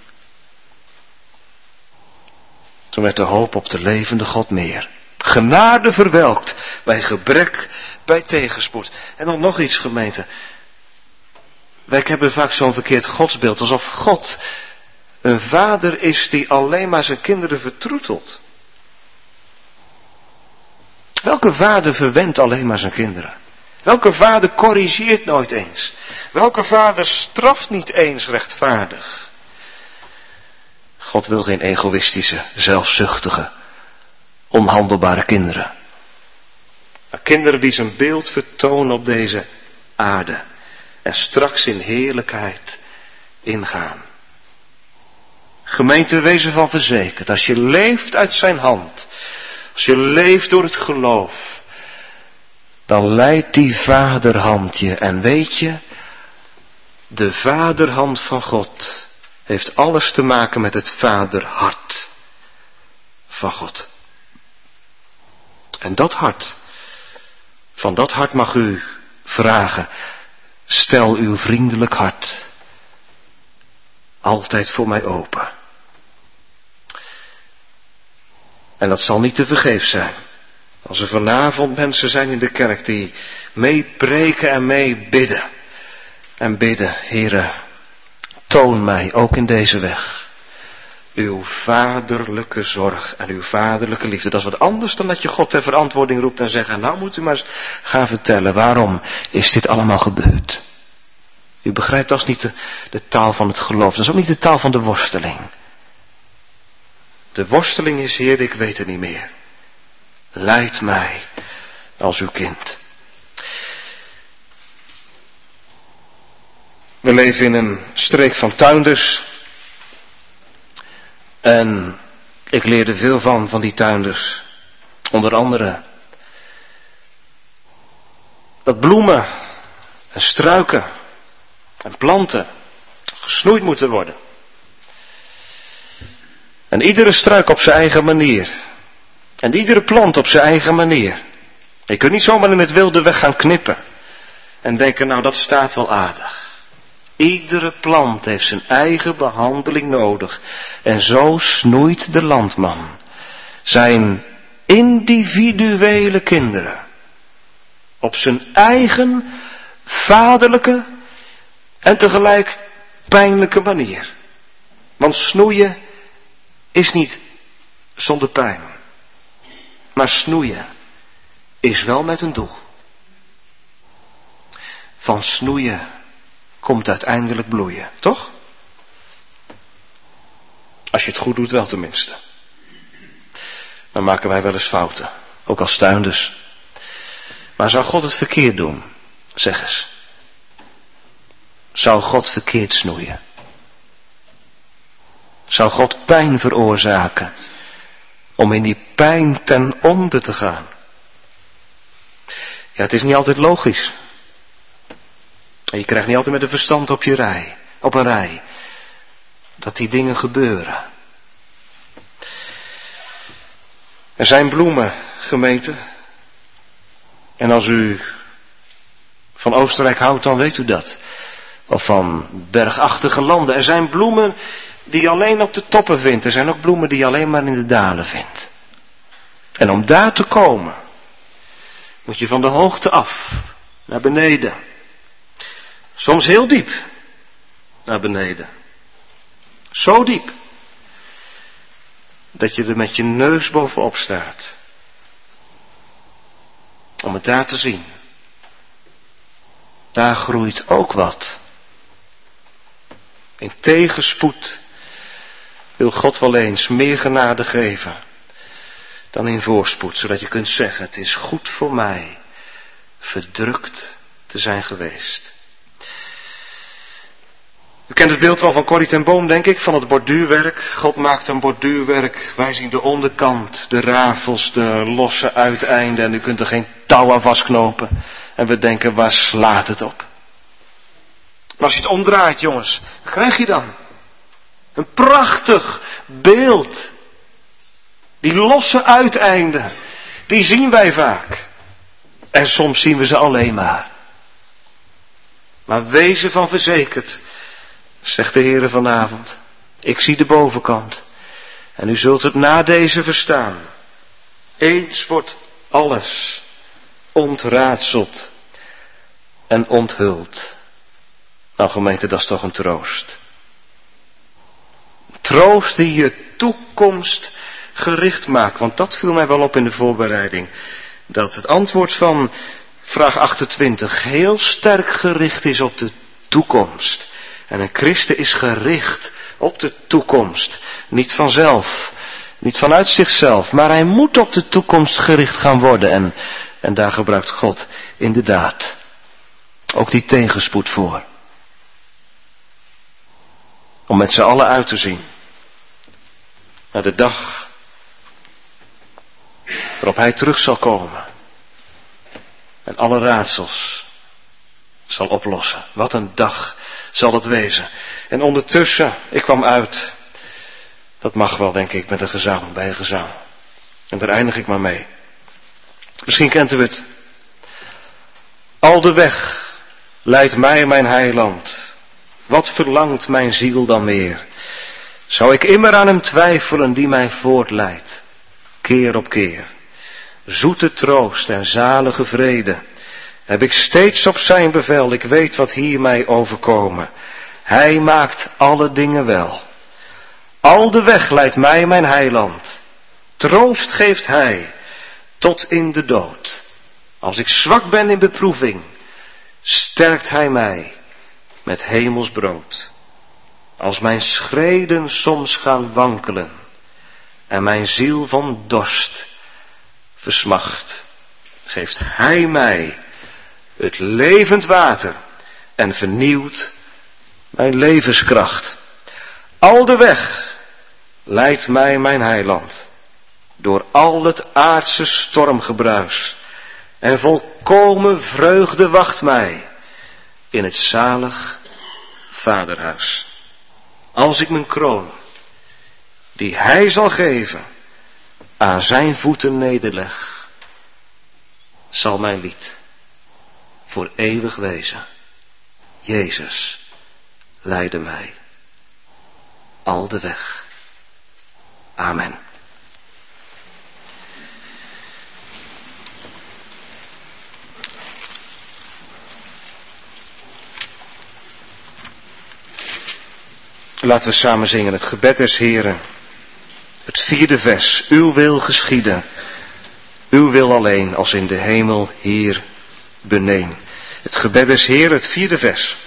toen werd de hoop op de levende God meer. Genade verwelkt bij gebrek, bij tegenspoed. En dan nog iets, gemeente. Wij hebben vaak zo'n verkeerd godsbeeld, alsof God een vader is die alleen maar zijn kinderen vertroetelt. Welke vader verwendt alleen maar zijn kinderen? Welke vader corrigeert nooit eens? Welke vader straft niet eens rechtvaardig? God wil geen egoïstische, zelfzuchtige, onhandelbare kinderen. Maar kinderen die zijn beeld vertonen op deze aarde en straks in heerlijkheid ingaan. Gemeente, wees ervan verzekerd, als je leeft uit zijn hand, als je leeft door het geloof, dan leidt die vaderhand je. En weet je, de vaderhand van God heeft alles te maken met het vaderhart van God. En dat hart, van dat hart mag u vragen, stel uw vriendelijk hart altijd voor mij open. En dat zal niet te vergeefs zijn. Als er vanavond mensen zijn in de kerk die meepreken en meebidden. En bidden, Heere, toon mij ook in deze weg uw vaderlijke zorg en uw vaderlijke liefde. Dat is wat anders dan dat je God ter verantwoording roept en zegt, nou moet u maar eens gaan vertellen, waarom is dit allemaal gebeurd? U begrijpt, dat is niet de taal van het geloof, dat is ook niet de taal van de worsteling. De worsteling is, Heer, ik weet het niet meer. Leid mij als uw kind. We leven in een streek van tuinders. En ik leerde veel van die tuinders. Onder andere dat bloemen en struiken en planten gesnoeid moeten worden. En iedere struik op zijn eigen manier. En iedere plant op zijn eigen manier. Je kunt niet zomaar in het wilde weg gaan knippen. En denken, nou dat staat wel aardig. Iedere plant heeft zijn eigen behandeling nodig. En zo snoeit de landman zijn individuele kinderen. Op zijn eigen vaderlijke en tegelijk pijnlijke manier. Want snoeien is niet zonder pijn. Maar snoeien is wel met een doel. Van snoeien komt uiteindelijk bloeien, toch? Als je het goed doet wel tenminste. Dan maken wij wel eens fouten, ook als tuinders. Maar zou God het verkeerd doen? Zeg eens. Zou God verkeerd snoeien? Zou God pijn veroorzaken om in die pijn ten onder te gaan? Ja, het is niet altijd logisch. En je krijgt niet altijd met de verstand op een rij, dat die dingen gebeuren. Er zijn bloemen, gemeente. En als u van Oostenrijk houdt, dan weet u dat. Of van bergachtige landen. Er zijn bloemen die je alleen op de toppen vindt. Er zijn ook bloemen die je alleen maar in de dalen vindt. En om daar te komen, moet je van de hoogte af, naar beneden. Soms heel diep, naar beneden. Zo diep, dat je er met je neus bovenop staat. Om het daar te zien. Daar groeit ook wat. In tegenspoed wil God wel eens meer genade geven dan in voorspoed, zodat je kunt zeggen, het is goed voor mij verdrukt te zijn geweest. U kent het beeld wel van Corrie ten Boom, denk ik, van het borduurwerk. God maakt een borduurwerk. Wij zien de onderkant, de rafels, de losse uiteinden. En u kunt er geen touw aan vastknopen. En we denken, waar slaat het op? Maar als je het omdraait, jongens, wat krijg je dan? Een prachtig beeld. Die losse uiteinden, die zien wij vaak. En soms zien we ze alleen maar. Maar wees ervan verzekerd, zegt de Heere vanavond. Ik zie de bovenkant. En u zult het na deze verstaan. Eens wordt alles ontraadseld en onthuld. Nou gemeente, dat is toch een troost. Troost die je toekomst gericht maakt. Want dat viel mij wel op in de voorbereiding. Dat het antwoord van vraag 28 heel sterk gericht is op de toekomst. En een christen is gericht op de toekomst. Niet vanzelf. Niet vanuit zichzelf. Maar hij moet op de toekomst gericht gaan worden. En daar gebruikt God inderdaad ook die tegenspoed voor. Om met z'n allen uit te zien naar de dag waarop hij terug zal komen. En alle raadsels zal oplossen. Wat een dag zal het wezen. En ondertussen, ik kwam uit. Dat mag wel, denk ik, met een gezang, bij een gezang. En daar eindig ik maar mee. Misschien kent u het. Al de weg leidt mij mijn heiland. Wat verlangt mijn ziel dan meer? Zou ik immer aan hem twijfelen die mij voortleidt, keer op keer. Zoete troost en zalige vrede heb ik steeds op zijn bevel. Ik weet wat hier mij overkomen. Hij maakt alle dingen wel. Al de weg leidt mij mijn heiland. Troost geeft hij tot in de dood. Als ik zwak ben in beproeving, sterkt hij mij met hemels brood. Als mijn schreden soms gaan wankelen en mijn ziel van dorst versmacht, geeft hij mij het levend water en vernieuwt mijn levenskracht. Al de weg leidt mij mijn heiland door al het aardse stormgebruis en volkomen vreugde wacht mij in het zalig vaderhuis. Als ik mijn kroon, die hij zal geven, aan zijn voeten nederleg, zal mijn lied voor eeuwig wezen. Jezus leidde mij al de weg. Amen. Laten we samen zingen het gebed des Heren. Het 4e vers. Uw wil geschieden. Uw wil alleen als in de hemel hier beneen. Het gebed des Heren, het 4e vers.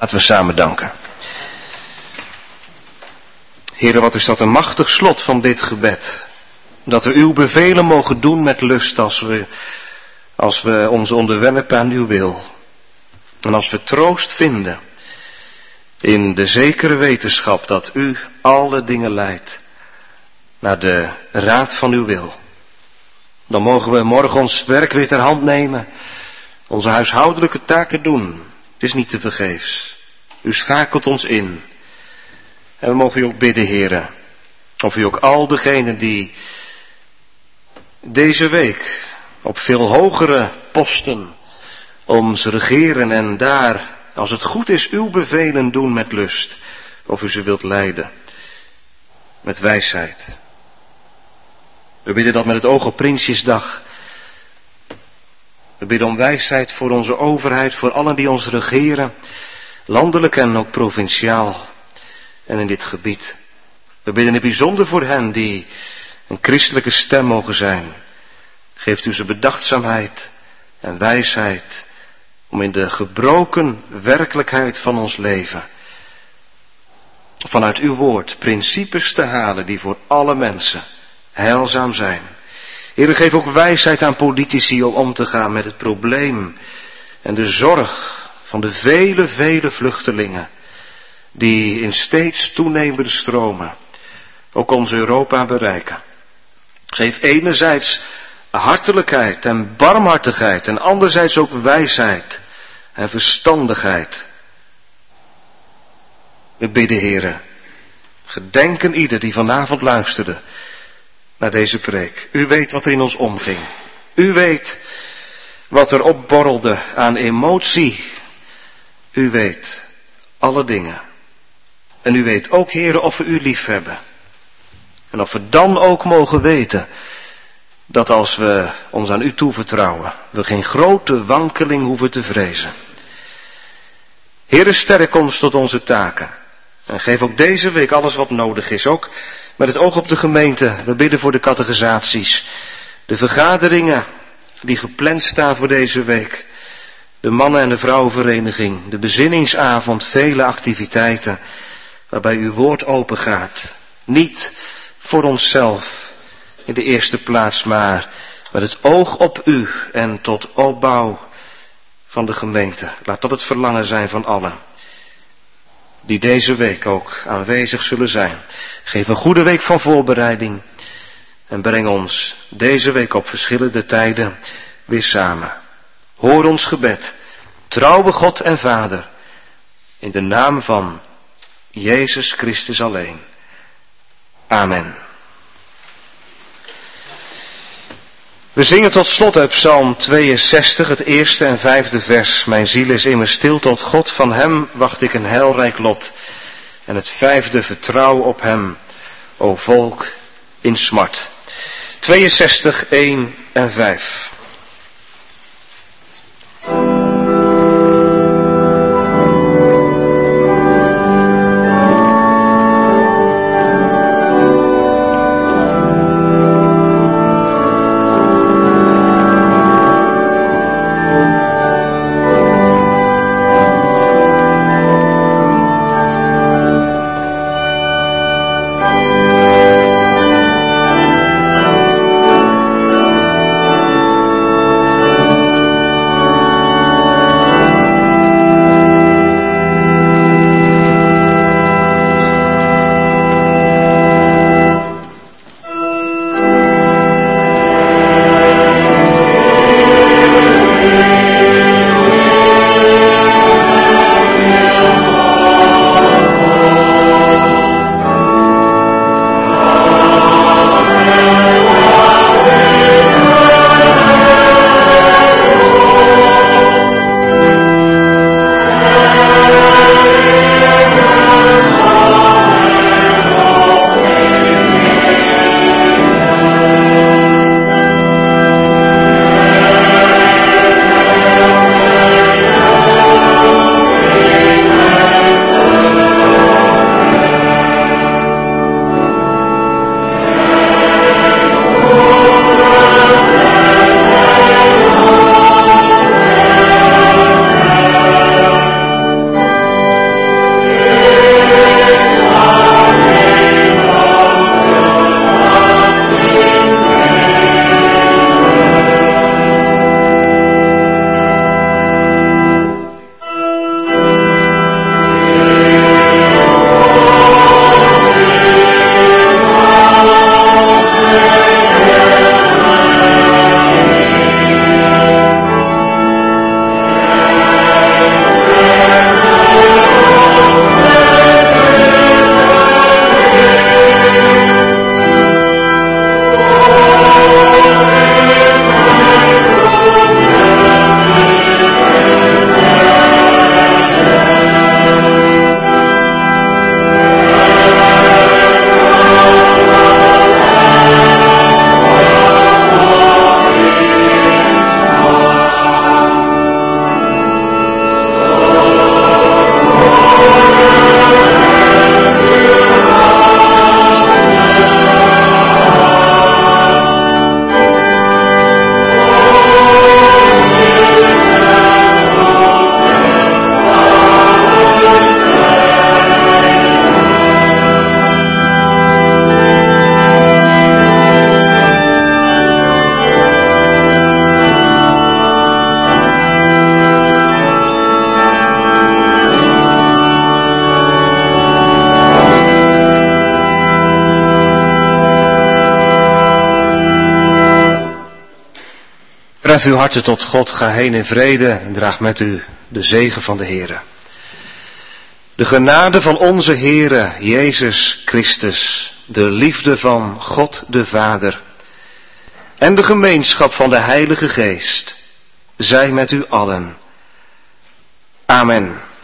Laten we samen danken. Heere, wat is dat een machtig slot van dit gebed. Dat we uw bevelen mogen doen met lust als we ons onderwerpen aan uw wil. En als we troost vinden in de zekere wetenschap dat u alle dingen leidt naar de raad van uw wil. Dan mogen we morgen ons werk weer ter hand nemen, onze huishoudelijke taken doen. Het is niet te vergeefs. U schakelt ons in. En we mogen u ook bidden, Heere, of u ook al degenen die deze week op veel hogere posten ons regeren en daar, als het goed is, uw bevelen doen met lust, of u ze wilt leiden met wijsheid. We bidden dat met het oog op Prinsjesdag. We bidden om wijsheid voor onze overheid, voor allen die ons regeren, landelijk en ook provinciaal en in dit gebied. We bidden in het bijzonder voor hen die een christelijke stem mogen zijn. Geeft u ze bedachtzaamheid en wijsheid om in de gebroken werkelijkheid van ons leven vanuit uw woord principes te halen die voor alle mensen heilzaam zijn. Heere, geef ook wijsheid aan politici om om te gaan met het probleem en de zorg van de vele vluchtelingen die in steeds toenemende stromen ook ons Europa bereiken. Geef enerzijds hartelijkheid en barmhartigheid en anderzijds ook wijsheid en verstandigheid. We bidden, Heere, gedenken ieder die vanavond luisterde naar deze preek. U weet wat er in ons omging. U weet wat er opborrelde aan emotie. U weet alle dingen. En u weet ook, Heere, of we u lief hebben. En of we dan ook mogen weten dat als we ons aan u toevertrouwen, we geen grote wankeling hoeven te vrezen. Heere, sterk ons tot onze taken. En geef ook deze week alles wat nodig is. Ook met het oog op de gemeente. We bidden voor de catechisaties. De vergaderingen die gepland staan voor deze week. De mannen- en de vrouwenvereniging. De bezinningsavond. Vele activiteiten waarbij uw woord open gaat. Niet voor onszelf in de eerste plaats, maar met het oog op u en tot opbouw van de gemeente. Laat dat het verlangen zijn van allen die deze week ook aanwezig zullen zijn. Geef een goede week van voorbereiding en breng ons deze week op verschillende tijden weer samen. Hoor ons gebed, trouwe God en Vader, in de naam van Jezus Christus alleen. Amen. We zingen tot slot uit Psalm 62, het eerste en vijfde vers. Mijn ziel is immers stil tot God, van hem wacht ik een heilrijk lot. En het vijfde, vertrouw op hem, o volk in smart. 62, 1 en 5. Verhef uw harten tot God, ga heen in vrede en draag met u de zegen van de Heere. De genade van onze Heere Jezus Christus, de liefde van God de Vader en de gemeenschap van de Heilige Geest, zij met u allen. Amen.